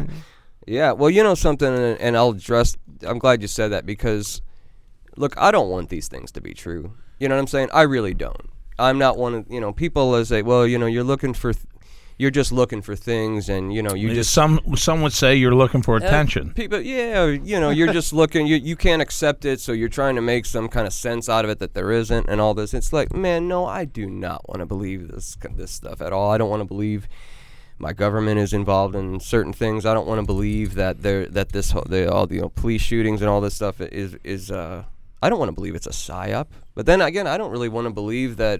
Yeah, well, you know something, and, and I'll address. I'm glad you said that because, look, I don't want these things to be true. You know what I'm saying? I really don't. I'm not one of, you know, people say, well, you know, you're looking for, th- you're just looking for things, and you know, you just some some would say you're looking for attention. Uh, people, yeah, you know, you're just looking. You you can't accept it, so you're trying to make some kind of sense out of it that there isn't, and all this. It's like, man, no, I do not want to believe this this stuff at all. I don't want to believe my government is involved in certain things. I don't want to believe that there that this whole- the, all the you know, police shootings and all this stuff is is. Uh, I don't want to believe it's a psyop. But then again, I don't really want to believe that.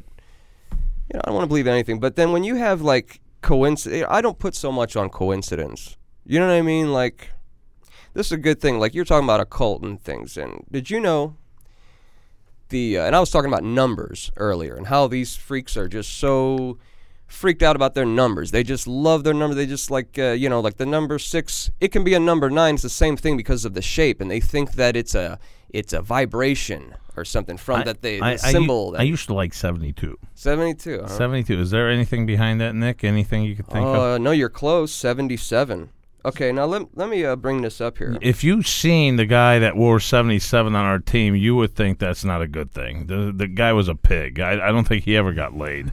You know, I don't want to believe anything. But then when you have like coincidence, I don't put so much on coincidence. You know what I mean? Like, this is a good thing. Like, you're talking about occult and things. And did you know the? Uh, and I was talking about numbers earlier and how these freaks are just so freaked out about their numbers. They just love their number. They just like, uh, you know, like the number six. It can be a number nine. It's the same thing because of the shape, and they think that it's a it's a vibration or something from I- that they I, the I, symbol. u- that I used to like seventy-two. seventy-two. Huh? seventy-two. Is there anything behind that, Nick? Anything you could think of? Uh, no, you're close. seventy-seven. Okay, now let let me uh, bring this up here. If you seen the guy that wore seventy-seven on our team, you would think that's not a good thing. The the guy was a pig. I, I don't think he ever got laid.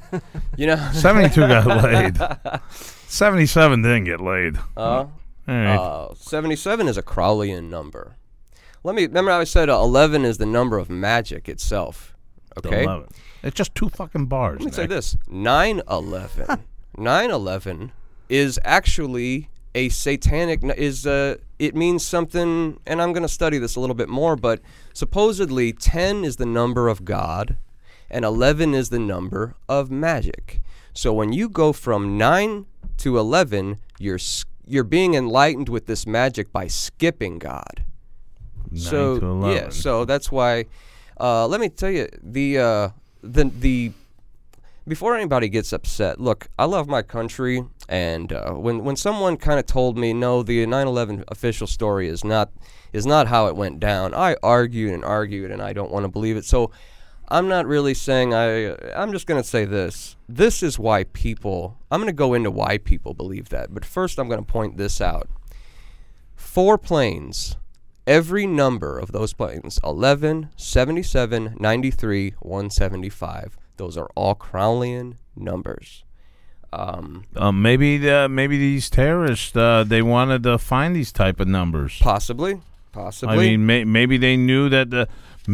You know, seventy-two got laid. seventy-seven didn't get laid. uh, All right. uh, seventy-seven is a Crowleyan number. Let me remember. I said uh, eleven is the number of magic itself. Okay. eleven. It's just two fucking bars. Let me say Nick. this: nine eleven. nine eleven is actually a satanic. n- Is uh, it means something? And I'm going to study this a little bit more. But supposedly, ten is the number of God, and eleven is the number of magic. So when you go from nine to eleven, you're s- you're being enlightened with this magic by skipping God. Nine So to eleven. yeah, so that's why. Uh, let me tell you the uh, the the. Before anybody gets upset, look, I love my country, and uh, when when someone kind of told me, no, the nine eleven official story is not is not how it went down, I argued and argued, and I don't want to believe it. So I'm not really saying I. I'm just going to say this. This is why people. I'm going to go into why people believe that, but first I'm going to point this out. Four planes. Every number of those planes, eleven, seventy-seven, ninety-three, one seventy-five, those are all Crowleyan numbers. Um, Um, maybe the, maybe these terrorists uh, they wanted to find these type of numbers. possibly, possibly. I mean, may, maybe they knew that the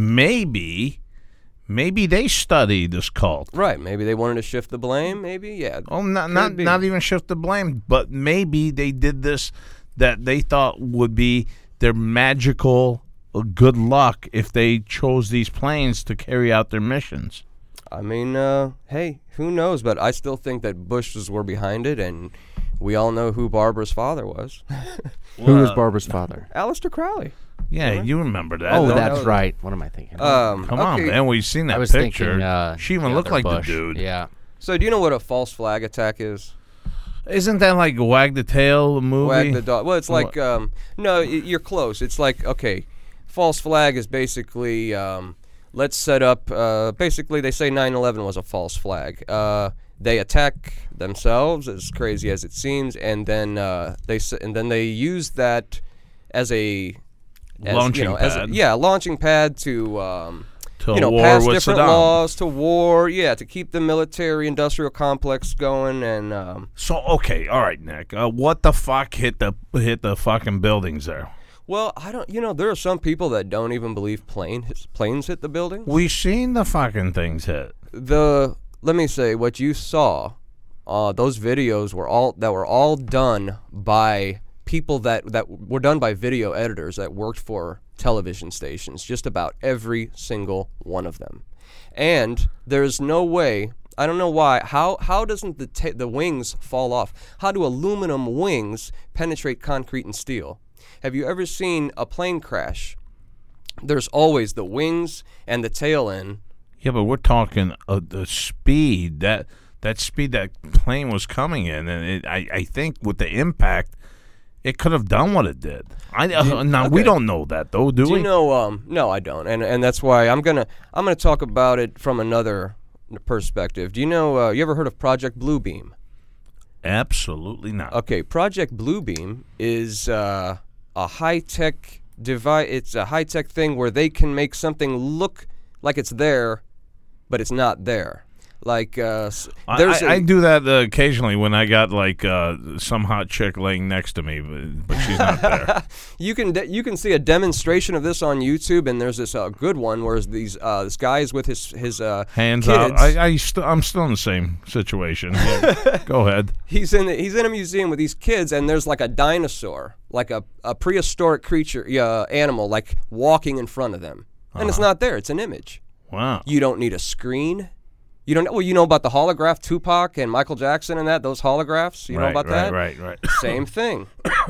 maybe maybe they studied this cult. right, maybe they wanted to shift the blame, maybe, yeah. Oh, not Could not be. not even shift the blame, but maybe they did this that they thought would be their magical uh, good luck if they chose these planes to carry out their missions. I mean, uh, hey, who knows, but I still think that Bushes were behind it, and we all know who Barbara's father was. Who was Barbara's father? Aleister Crowley. Yeah, you remember that? Oh, don't that's know. right. What am I thinking? Um, Come on, okay. man. We've seen that I was picture. thinking. Uh, she even the looked other like Bush. the dude. Yeah. So do you know what a false flag attack is? Isn't that like Wag the Tail movie? Wag the dog. Well, it's like, What? um, no, y- you're close. It's like, okay, false flag is basically, um, let's set up, uh, basically they say nine eleven was a false flag. Uh, they attack themselves, as crazy as it seems, and then uh, they s- and then they use that as a as, Launching you know, as a- pad. yeah, launching pad to. Um, To you know, war pass with different Saddam. laws to war, yeah, to keep the military-industrial complex going, and um, So okay, all right, Nick. Uh, what the fuck hit the hit the fucking buildings there? well, I don't, you know, there are some people that don't even believe plane planes hit the building. We seen the fucking things hit. The let me say what you saw, uh, those videos were all that were all done by people that that were done by video editors that worked for television stations, just about every single one of them. And there's no way, I don't know why, how how doesn't the ta- the wings fall off? How do aluminum wings penetrate concrete and steel? Have you ever seen a plane crash? There's always the wings and the tail end. Yeah, but we're talking uh, the speed that that speed that plane was coming in, and it, I I think with the impact, it could have done what it did. I uh, now okay. we don't know that though, do, Do we? you know? Um, no, I don't, and and that's why I'm gonna I'm gonna talk about it from another perspective. Do you know? Uh, you ever heard of Project Bluebeam? Absolutely not. Okay, Project Bluebeam is uh, a high-tech device. It's a high-tech thing where they can make something look like it's there, but it's not there. Like uh, s- I, there's I, a- I do that uh, occasionally when I got like uh, some hot chick laying next to me, but, but she's not there. You can de- you can see a demonstration of this on YouTube, and there's this uh, good one where these uh, this guy is with his his uh, Hands kids. out. I, I st- I'm still in the same situation. Yeah. Go ahead. He's in the, he's in a museum with these kids, and there's like a dinosaur, like a, a prehistoric creature, uh, animal, like walking in front of them, and Uh-huh. it's not there. It's an image. Wow. You don't need a screen. You don't know. Well, you know about the holograph Tupac and Michael Jackson and that those holographs. You right, know about right, that? Right, right, Same thing.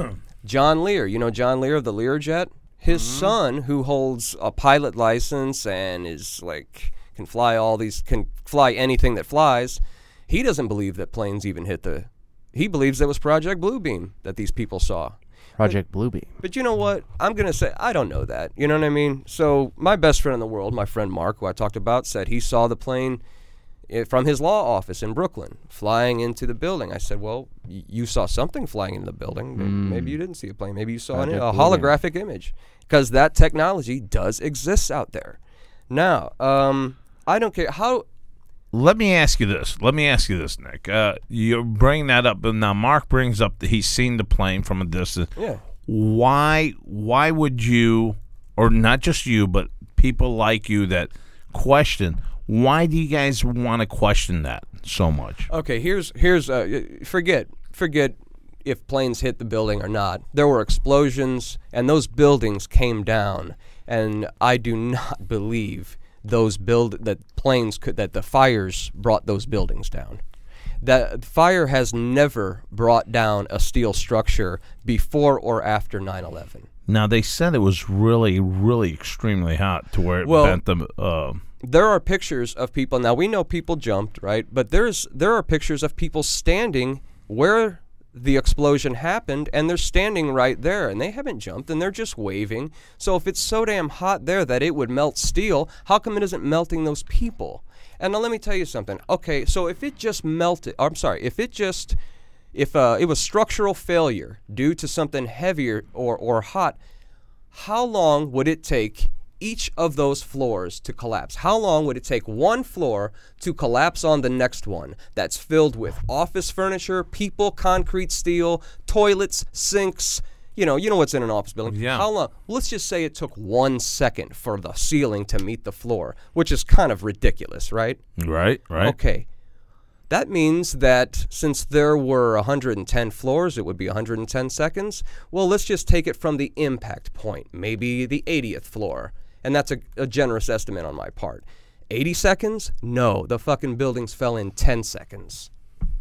John Lear. You know John Lear of the Learjet. His Mm-hmm. son, who holds a pilot license and is like can fly all these can fly anything that flies. He doesn't believe that planes even hit the. He believes it was Project Bluebeam that these people saw. Project Bluebeam. But you know what? I'm going to say, I don't know that. You know what I mean? So, my best friend in the world, my friend Mark, who I talked about, said he saw the plane eh, from his law office in Brooklyn flying into the building. I said, well, y- you saw something flying into the building. Maybe, maybe you didn't see a plane. Maybe you saw an, Project a Bluebeam. holographic image. Because that technology does exist out there. Now, um, I don't care how. Let me ask you this. Let me ask you this, Nick. Uh, you bring that up, but now Mark brings up that he's seen the plane from a distance. Yeah. Why? Why would you, or not just you, but people like you that question? Why do you guys want to question that so much? Okay, here's here's uh, forget forget if planes hit the building or not. There were explosions, and those buildings came down. And I do not believe those build that planes could that the fires brought those buildings down. That fire has never brought down a steel structure before or after nine eleven. Now they said it was really, really extremely hot to where it Well, bent them. Uh, There are pictures of people. Now we know people jumped, right? But there's there are pictures of people standing where the explosion happened, and they're standing right there, and they haven't jumped, and they're just waving. So if it's so damn hot there that it would melt steel, how come it isn't melting those people? And now let me tell you something. Okay, so if it just melted, I'm sorry, if it just, if uh, it was structural failure due to something heavier or, or hot, how long would it take each of those floors to collapse? How long would it take one floor to collapse on the next one that's filled with office furniture, people, concrete, steel, toilets, sinks? You know, you know what's in an office building. Yeah. How long? Let's just say it took one second for the ceiling to meet the floor, which is kind of ridiculous, right? right, right. Okay. That means that since there were one hundred ten floors, it would be one hundred ten seconds. Well, let's just take it from the impact point, maybe the eightieth floor. And that's a, a generous estimate on my part. eighty seconds? No, the fucking buildings fell in ten seconds.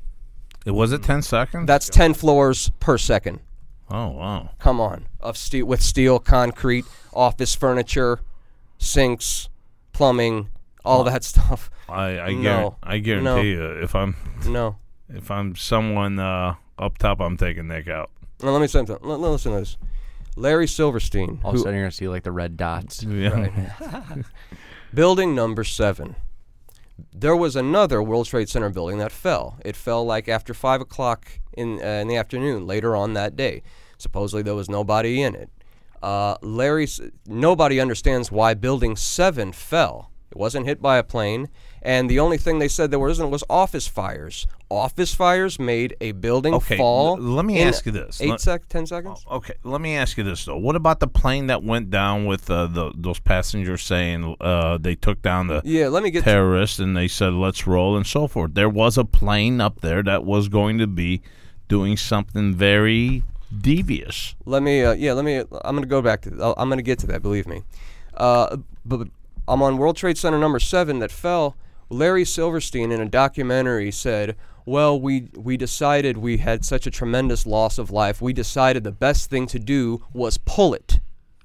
It was it ten seconds? That's ten floors per second. oh wow. Come on. Of steel with steel, concrete, office furniture, sinks, plumbing, all that stuff. I I, No. guar- I guarantee you, if I'm No. if I'm someone uh, up top, I'm taking Nick out. Now, let me say something. L- listen to this. Larry Silverstein, All of a who, sudden, you're gonna see like the red dots. Yeah. building number seven. There was another World Trade Center building that fell. It fell like after five o'clock in uh, in the afternoon later on that day. Supposedly there was nobody in it. Uh, Larry, s- nobody understands why building seven fell. It wasn't hit by a plane, and the only thing they said there wasn't was office fires. Office fires made a building Okay, fall. l- let me in ask you this. Eight Let- sec, ten seconds. Okay, let me ask you this though. What about the plane that went down with uh, the those passengers saying uh, they took down the Yeah, let me get. terrorists and they said let's roll and so forth? There was a plane up there that was going to be doing something very devious. Let me, uh, yeah, let me. I'm gonna go back to. I'll, I'm gonna get to that. Believe me. Uh, but I'm on World Trade Center number seven that fell. Larry Silverstein in a documentary said, "Well, we we decided we had such a tremendous loss of life. We decided the best thing to do was pull it."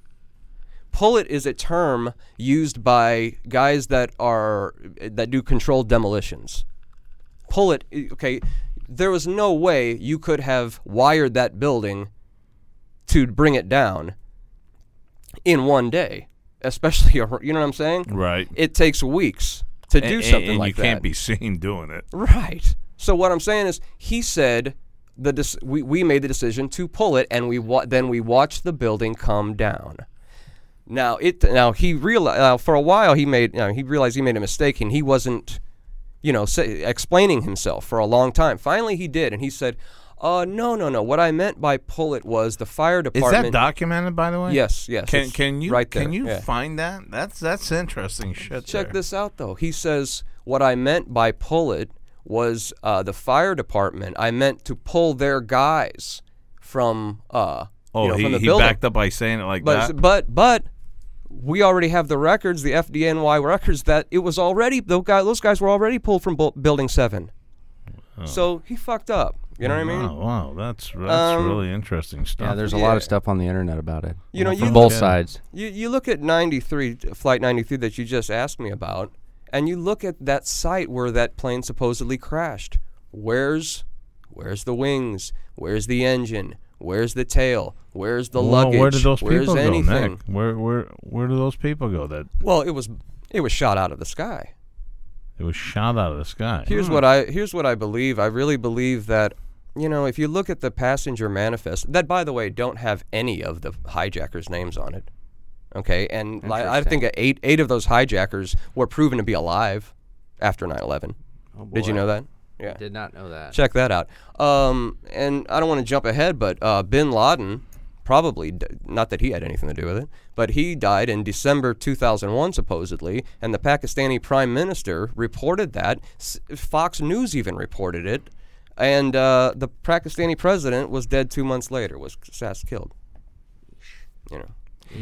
Pull it is a term used by guys that are that do controlled demolitions. Pull it. Okay, there was no way you could have wired that building to bring it down in one day, especially, you know what I'm saying? Right. It takes weeks to do and, something and like you that. can't be seen doing it. Right. So what I'm saying is, he said the dec- we we made the decision to pull it, and we wa- then we watched the building come down. Now it now he realized uh, for a while he made you know, he realized he made a mistake, and he wasn't you know say, explaining himself for a long time. Finally, he did, and he said, "Uh, no, no, no. What I meant by pull it was the fire Is department." that documented, by the way? Yes, yes. Can it's can you right there, can you yeah. find that? That's that's interesting shit. Check there. this out, though. He says, what I meant by pull it was uh, the fire department. I meant to pull their guys from, uh, Oh, you know, he, from the he building. backed up by saying it like But, that. but, but we already have the records, the F D N Y records, that it was already, those guys, those guys were already pulled from bu- Building seven. Oh. So he fucked up. You know what I mean? Wow, wow, that's that's Um, really interesting stuff. Yeah, there's a Yeah. lot of stuff on the internet about it. You know, from you both look at- sides. You you look at ninety-three, Flight ninety-three that you just asked me about, and you look at that site where that plane supposedly crashed. Where's where's the wings? Where's the engine? Where's the tail? Where's the Well, luggage? where did those Where's people go, anything? Nick? Where where where do those people go? That Well, it was it was shot out of the sky. it was shot out of the sky. Here's what I here's what I believe. I really believe that, you know, if you look at the passenger manifest, that, by the way, don't have any of the hijackers' names on it. Okay, and li- I think eight eight of those hijackers were proven to be alive after nine eleven. Oh, Did you boy. know that? Yeah. Did not know that. Check that out. Um, and I don't want to jump ahead, but uh, Bin Laden probably, d- not that he had anything to do with it, but he died in December two thousand one, supposedly, and the Pakistani prime minister reported that. S- Fox News even reported it, and uh, the Pakistani president was dead two months later, was sass killed. You know.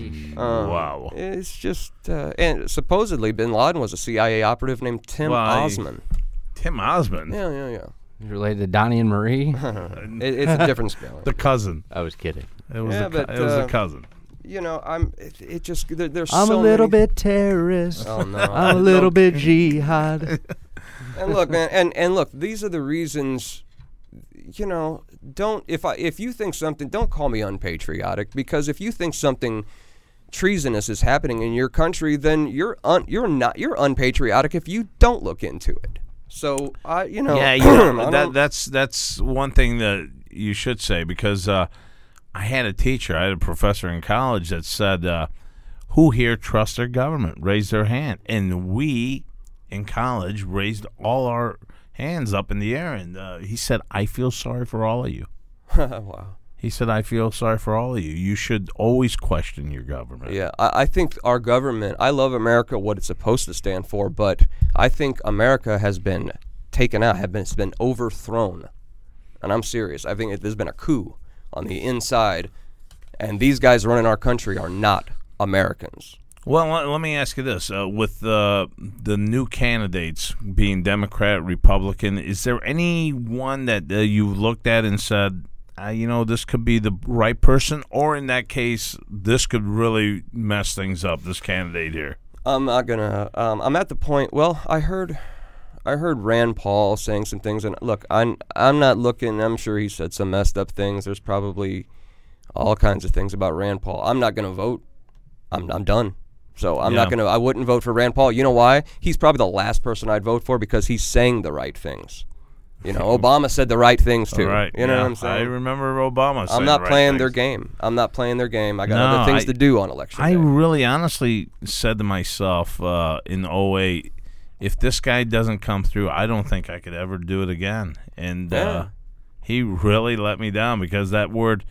Um, Wow. It's just, uh, and supposedly Bin Laden was a C I A operative named Tim Well, I- Osman. Tim Osmond, Yeah, yeah, yeah. He's related to Donnie and Marie. It, it's a different spelling. the cousin. I was kidding. It was Yeah, the, but, it was uh, the cousin. You know, I'm. It, it just there, there's I'm so a little many, bit terrorist. Oh no! I'm a little bit jihad. And look, man, and and look, these are the reasons. You know, don't if I if you think something, don't call me unpatriotic, because if you think something treasonous is happening in your country, then you're un, you're not you're unpatriotic if you don't look into it. So I, you know, Yeah, you know, I that, don't- that's that's one thing that you should say, because uh, I had a teacher, I had a professor in college that said, uh, "Who here trusts their government?" Raised their hand, and we in college raised all our hands up in the air, and uh, he said, "I feel sorry for all of you." wow. He said, "I feel sorry for all of you. You should always question your government." Yeah, I, I think our government, I love America, what it's supposed to stand for, but I think America has been taken out, have been, it's been overthrown. And I'm serious. I think it, there's been a coup on the inside, and these guys running our country are not Americans. Well, let, let me ask you this: uh, with uh, the new candidates being Democrat, Republican, is there any one that uh, you looked at and said, uh, you know, this could be the right person, or in that case, this could really mess things up? This candidate here. I'm not gonna. Um, I'm at the point. Well, I heard, I heard Rand Paul saying some things, and look, I'm I'm not looking. I'm sure he said some messed up things. There's probably all kinds of things about Rand Paul. I'm not gonna vote. I'm I'm done. So I'm Yeah. not gonna. I wouldn't vote for Rand Paul. You know why? He's probably the last person I'd vote for, because he's saying the right things. You know, Obama said the right things too. All right. You know yeah, what I'm saying? I remember Obama saying I'm not the right playing their things. game. I'm not playing their game. I got No, other things I- to do on election I day. really honestly said to myself uh, in oh eight, if this guy doesn't come through, I don't think I could ever do it again. And Yeah. uh, he really let me down, because that word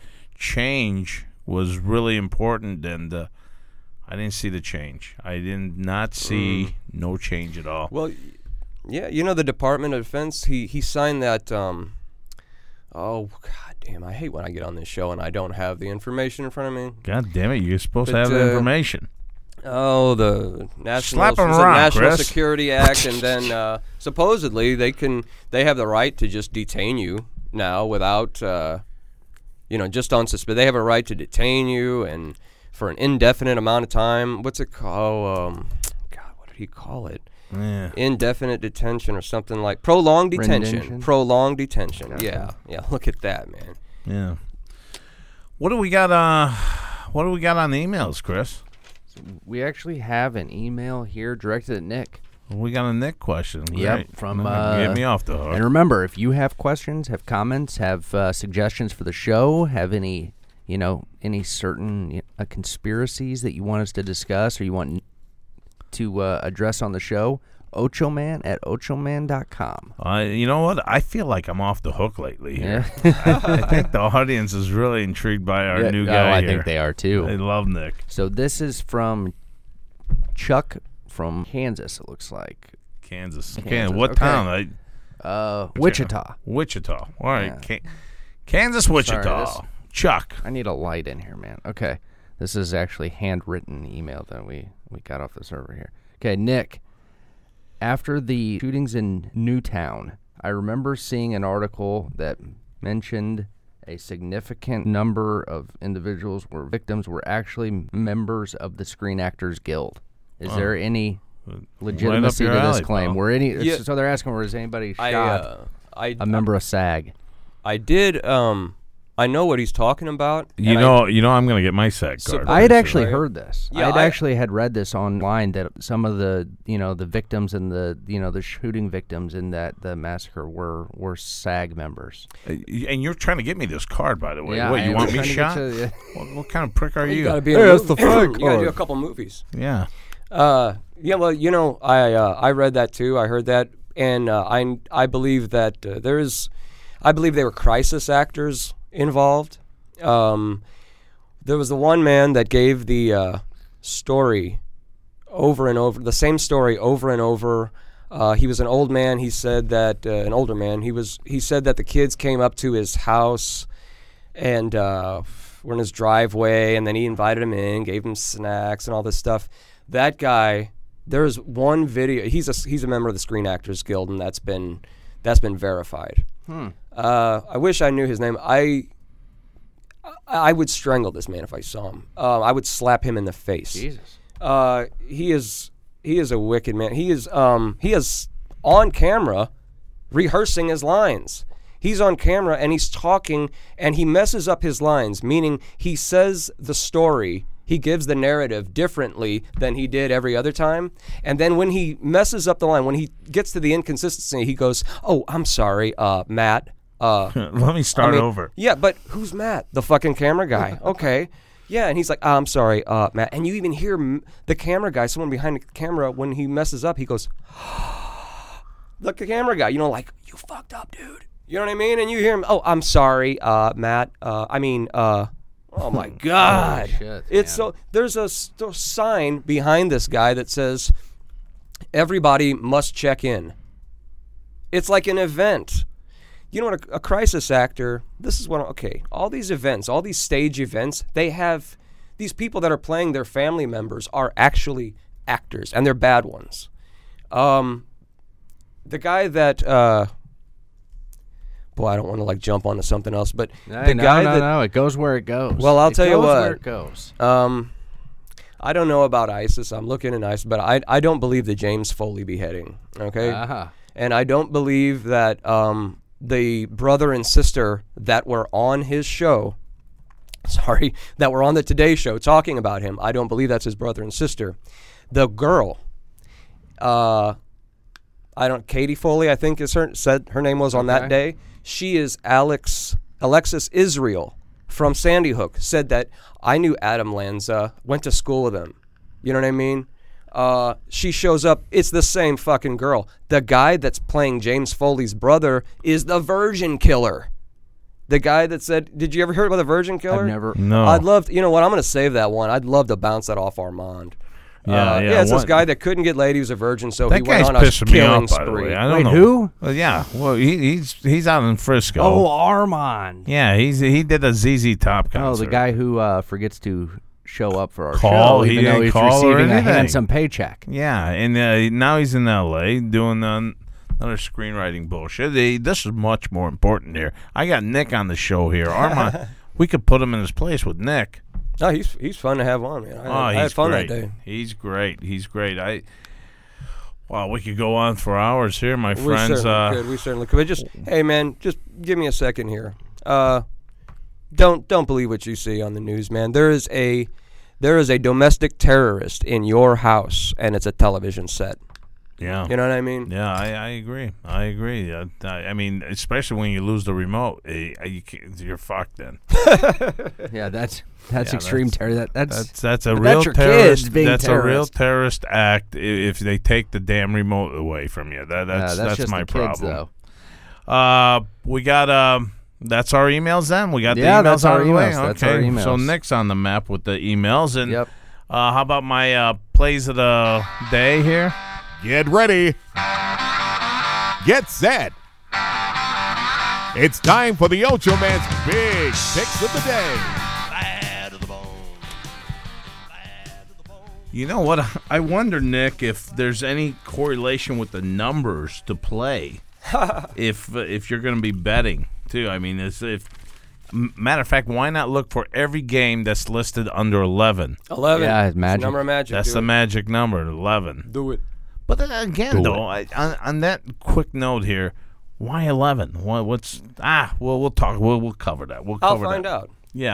change was really important, and uh, I didn't see the change. I did not see Mm. no change at all. Well, yeah, you know the Department of Defense. He he signed that. Um, oh God damn! I hate when I get on this show and I don't have the information in front of me. God damn it, you're supposed But, to have the uh, information. Oh, the National, Slap 'em was it around, National Chris. Security Act, and then uh, supposedly they can they have the right to just detain you now without, uh, you know, just on suspicion. They have a right to detain you and for an indefinite amount of time. What's it called? Um, God, what did he call it? Yeah. Indefinite detention or something like prolonged detention. Rendition? Prolonged detention. Gotcha. Yeah, yeah. Look at that, man. Yeah. What do we got? Uh, what do we got on the emails, Chris? We actually have an email here directed at Nick. We got a Nick question. Yep, Great. from, No, uh, get me off the hook. And remember, if you have questions, have comments, have uh, suggestions for the show, have any, you know, any certain uh, conspiracies that you want us to discuss or you want to uh, address on the show, ochoman at ochoman dot com. Uh, you know what? I feel like I'm off the hook lately here. Yeah. I, I think the audience is really intrigued by our Yeah, new oh, guy I here. think they are too. They love Nick. So this is from Chuck from Kansas, it looks like. Kansas. Kansas, Kansas. What okay. town? I, Uh, Wichita. Wichita. All right. Yeah. Ka- Kansas, Wichita. Sorry, this- Chuck. I need a light in here, man. Okay. This is actually handwritten email that we, we got off the server here. Okay, Nick. After the shootings in Newtown, I remember seeing an article that mentioned a significant number of individuals were victims were actually members of the Screen Actors Guild. Is Oh. there any Right legitimacy up to your this alley, claim? pal. Were any? Yeah. So they're asking, was anybody shot I, uh, I, a member of SAG? I did. Um, I know what he's talking about. You and I- know, you know, I'm going to get my sack card. Support- I had actually right? heard this. Yeah, I had I- actually had read this online that some of the, you know, the victims and the, you know, the shooting victims in that the massacre were were SAG members. Uh, And you're trying to get me this card, by the way. Yeah, what, I you was want me trying to shot? get you- What, what kind of prick are you you? gotta be in Hey, a that's movie. the flag You gotta do a card. couple movies. Yeah. Uh, yeah, well, you know, I uh, I read that too. I heard that, and uh, I I believe that uh, there is, I believe they were crisis actors involved. Um, there was the one man that gave the uh, story over and over, the same story over and over. Uh, he was an old man. He said that uh, an older man. He was. He said that the kids came up to his house, and uh, were in his driveway, and then he invited him in, gave him snacks and all this stuff. That guy. There's one video. He's a he's a member of the Screen Actors Guild, and that's been that's been verified. Hmm. Uh, I wish I knew his name. I I would strangle this man if I saw him. Uh, I would slap him in the face. Jesus. Uh, he is he is a wicked man. He is um he is on camera rehearsing his lines. He's on camera and he's talking and he messes up his lines, meaning he says the story, he gives the narrative differently than he did every other time. And then when he messes up the line, when he gets to the inconsistency, he goes, "Oh, I'm sorry, uh, Matt." Uh, Let me start I mean, over. Yeah, but who's Matt? The fucking camera guy. Okay. Yeah, and he's like, oh, I'm sorry, uh, Matt. And you even hear m- the camera guy, someone behind the camera, when he messes up, he goes, the camera guy, you know, like, you fucked up, dude. You know what I mean? And you hear him, oh, I'm sorry, uh, Matt. Uh, I mean, uh, oh my God. shit, It's man. so, there's a st- sign behind this guy that says, everybody must check in. It's like an event. You know what, a, a crisis actor, this is what, okay, all these events, all these stage events, they have, these people that are playing their family members are actually actors, and they're bad ones. Um, the guy that, uh, boy, I don't want to like jump onto something else, but No, the no, guy no, that, no, it goes where it goes. Well, I'll It tell you goes what. where it goes. um, I don't know about ISIS, I'm looking in ISIS, but I, I don't believe the James Foley beheading, okay? Uh-huh. And I don't believe that um, the brother and sister that were on his show, sorry, that were on the Today Show talking about him, I don't believe that's his brother and sister. The girl, uh, I don't, Katie Foley, I think is her, said her name was on that Okay. day. She is Alex, Alexis Israel from Sandy Hook, said that I knew Adam Lanza, went to school with him. You know what I mean? Uh, she shows up. It's the same fucking girl. The guy that's playing James Foley's brother is the Virgin Killer. The guy that said, "Did you ever hear about the Virgin Killer?" I've never. No. I'd love. To, you know what? I'm going to save that one. I'd love to bounce that off Armand. Yeah, uh, yeah, It's this what- guy that couldn't get laid. He was a virgin, so he That went guy's on a pissing me killing off, by the spree. way. I don't Wait, know. who? Well, yeah. Well, he, he's he's out in Frisco. Oh, Armand. Yeah, he's he did a Z Z Top concert. Oh, the guy who uh, forgets to show up for our Call, show, he even though didn't he's call or receiving a anything. handsome paycheck. Yeah, and uh, now he's in L A doing uh, another screenwriting bullshit. He, this is much more important here. I got Nick on the show here. Armand, we could put him in his place with Nick. No, he's he's fun to have on, man. I, Oh, I he's had fun great. that day. He's great. He's great. I. Wow, we could go on for hours here, my We friends. certainly Uh, could. We certainly could. But just, hey, man, just give me a second here. Uh, don't don't believe what you see on the news, man. There is a there is a domestic terrorist in your house, and it's a television set. Yeah. You know what I mean? Yeah, I, I agree. I agree. Uh, I, I mean, especially when you lose the remote, eh, you can't, you're fucked then. Yeah, that's that's Yeah, extreme that's- terror. That, that's That's that's a but real that's your terrorist. kids being That's a real terrorists. terrorist act i- if they take the damn remote away from you. That uh, that's that's, that's just my the kids, problem. though. Uh, we got um. That's our emails then. We got Yeah, the emails that's our out of the way? emails. That's Okay. our emails. So Nick's on the map with the emails, and Yep. uh, how about my uh, plays of the day here? Get ready. Get set. It's time for the Ocho Man's Big Picks of the Day. You know what? I wonder, Nick, if there's any correlation with the numbers to play. if uh, if you're going to be betting too. I mean, it's, if m- matter of fact, why not look for every game that's listed under eleven? eleven. Yeah, it's the magic. number of magic. That's do the it. magic number, eleven. Do it. But then again, Do though, I, on, on that quick note here, why eleven? What, what's ah? Well, we'll talk. We'll we'll cover that. We'll I'll cover find that. out. Yeah.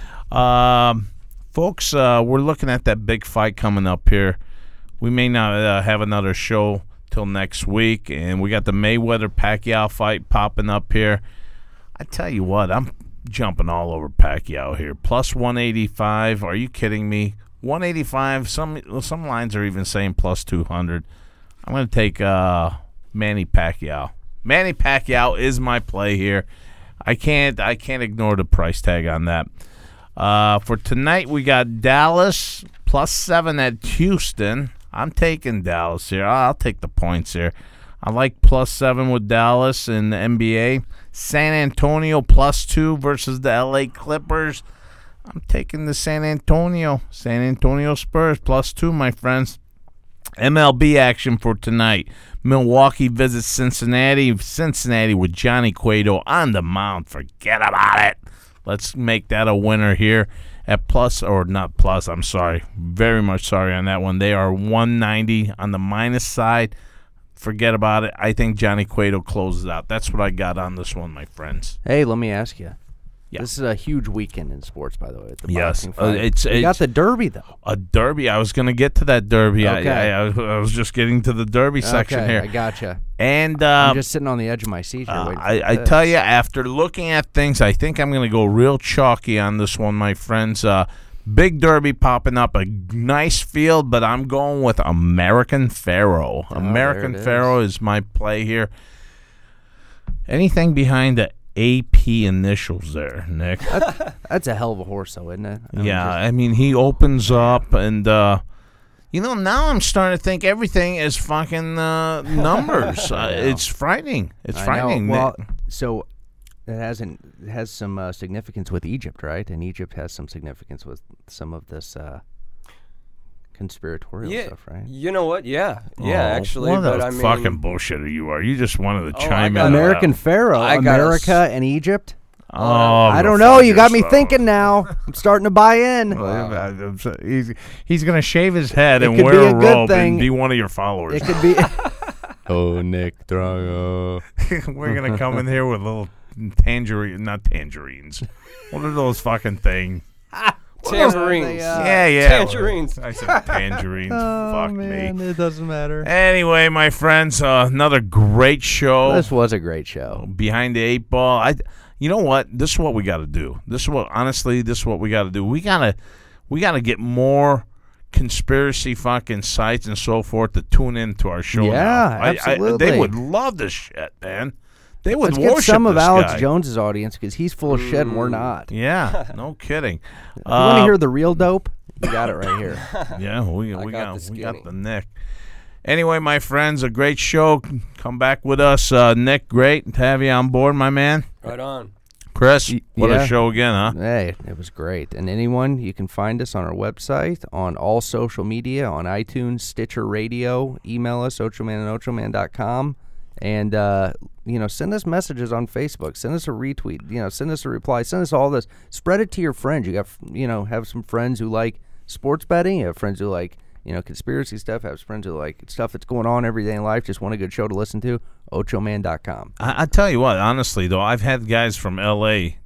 Um, folks, uh, we're looking at that big fight coming up here. We may not uh, have another show till next week, and we got the Mayweather-Pacquiao fight popping up here. I tell you what, I'm jumping all over Pacquiao here. Plus one eighty-five. Are you kidding me? one eighty-five. Some some lines are even saying plus two hundred. I'm going to take uh, Manny Pacquiao. Manny Pacquiao is my play here. I can't I can't ignore the price tag on that. Uh, for tonight, we got Dallas plus seven at Houston. I'm taking Dallas here. I'll take the points here. I like plus seven with Dallas in the N B A. San Antonio plus two versus the L A Clippers. I'm taking the San Antonio. San Antonio Spurs plus two, my friends. M L B action for tonight. Milwaukee visits Cincinnati. Cincinnati with Johnny Cueto on the mound. Forget about it. Let's make that a winner here at plus, or not plus, I'm sorry. Very much sorry on that one. They are one ninety on the minus side. Forget about it. I think Johnny Cueto closes out. That's what I got on this one, my friends. Hey, let me ask you. Yeah. This is a huge weekend in sports, by the way. The Yes. boxing Uh, fight. it's- you it's- got the Derby, though. A Derby. I was going to get to that Derby. I- Okay. I, I, I was just getting to the Derby section okay, here. I gotcha. And uh, I'm just sitting on the edge of my seat here Uh, waiting for I, I this. tell you, after looking at things, I think I'm going to go real chalky on this one, my friends. Uh, big Derby popping up, a nice field, but I'm going with American Pharaoh. Oh, American there it is. Pharaoh is my play here. Anything behind the A P initials there, Nick? That's a hell of a horse, though, isn't it? I mean, Yeah, just- I mean, he opens up, and, uh, you know, now I'm starting to think everything is fucking uh, numbers. uh, know. it's frightening. It's I know. frightening. Well, Nick. so it hasn't it has some uh, significance with Egypt, right? And Egypt has some significance with some of this uh, conspiratorial Yeah. stuff, right? You know what? Yeah. Yeah, Oh, actually. What But a I mean, fucking bullshitter you are. You just wanted to Oh, I chime got in. it. on American that. Pharaoh, I got America us. and Egypt. Oh, I go don't know. fuck You got me yourself. thinking now. I'm starting to buy in. Well, He's, he's going to shave his head It and could wear be a a good robe thing. and be one of your followers. It could be. Oh, Nick Drago. We're going to come in here with little tangerine, not tangerines. What are those fucking things? Tangerines. Uh, yeah, yeah. tangerines. I said tangerines. Fuck me. it doesn't matter. Anyway, my friends, uh, another great show. This was a great show. Behind the eight ball. I, you know what? This is what we got to do. This is what, honestly, this is what we got to do. We gotta, we gotta get more conspiracy fucking sites and so forth to tune into our show. Yeah, now. I- I- absolutely. they would love this shit, man. They would Let's get worship some of this Alex guy. Jones's audience because he's full of shit and we're not. Yeah, no kidding. You want Uh, to hear the real dope? You got it right here. Yeah, we I we got got, the we got skinny. the Nick. Anyway, my friends, a great show. Come back with us, uh, Nick. Great to have you on board, my man. Right on. Chris, what yeah. a show again, huh? Hey, it was great. And anyone, you can find us on our website, on all social media, on iTunes, Stitcher Radio. Email us, ochoman and ochoman dot com. And, uh, you know, send us messages on Facebook. Send us a retweet. You know, send us a reply. Send us all this. Spread it to your friends. You got, you know, have some friends who like sports betting. You have friends who like, you know, conspiracy stuff. Have friends who like stuff that's going on every day in life. Just want a good show to listen to. ochoman dot com. I, I tell you what, honestly though, I've had guys from L A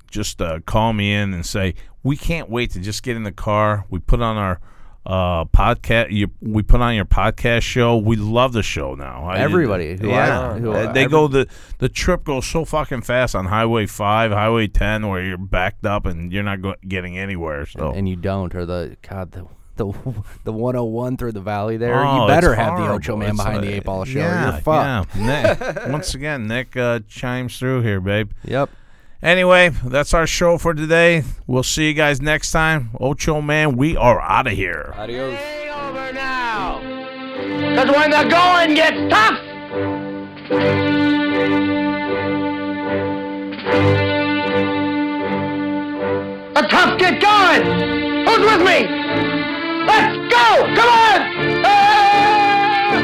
just uh, call me in and say, we can't wait to just get in the car. We put on our uh, podcast. You, we put on your podcast show. We love the show now. I- Everybody who yeah, I- who Uh, I- they every- go the the trip goes so fucking fast on Highway five, Highway ten, where you're backed up and you're not go- getting anywhere. So and you don't, or the God the the the one oh one through the valley there. Oh, you better it's have the horrible. Ocho Man It's, behind uh, the eight ball show. Yeah, You're fucked. yeah. Nick, once again, Nick uh, chimes through here, babe. Yep. Anyway, that's our show for today. We'll see you guys next time. Ocho Man, we are out of here. Adios. Over now. Because when the going gets tough, the tough get going. Who's with me? Let's go. Come on. Ah!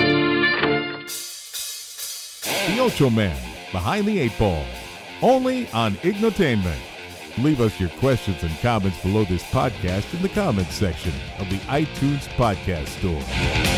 The Ocho Man, behind the eight ball. Only on Ignotainment. Leave us your questions and comments below this podcast in the comments section of the iTunes podcast store.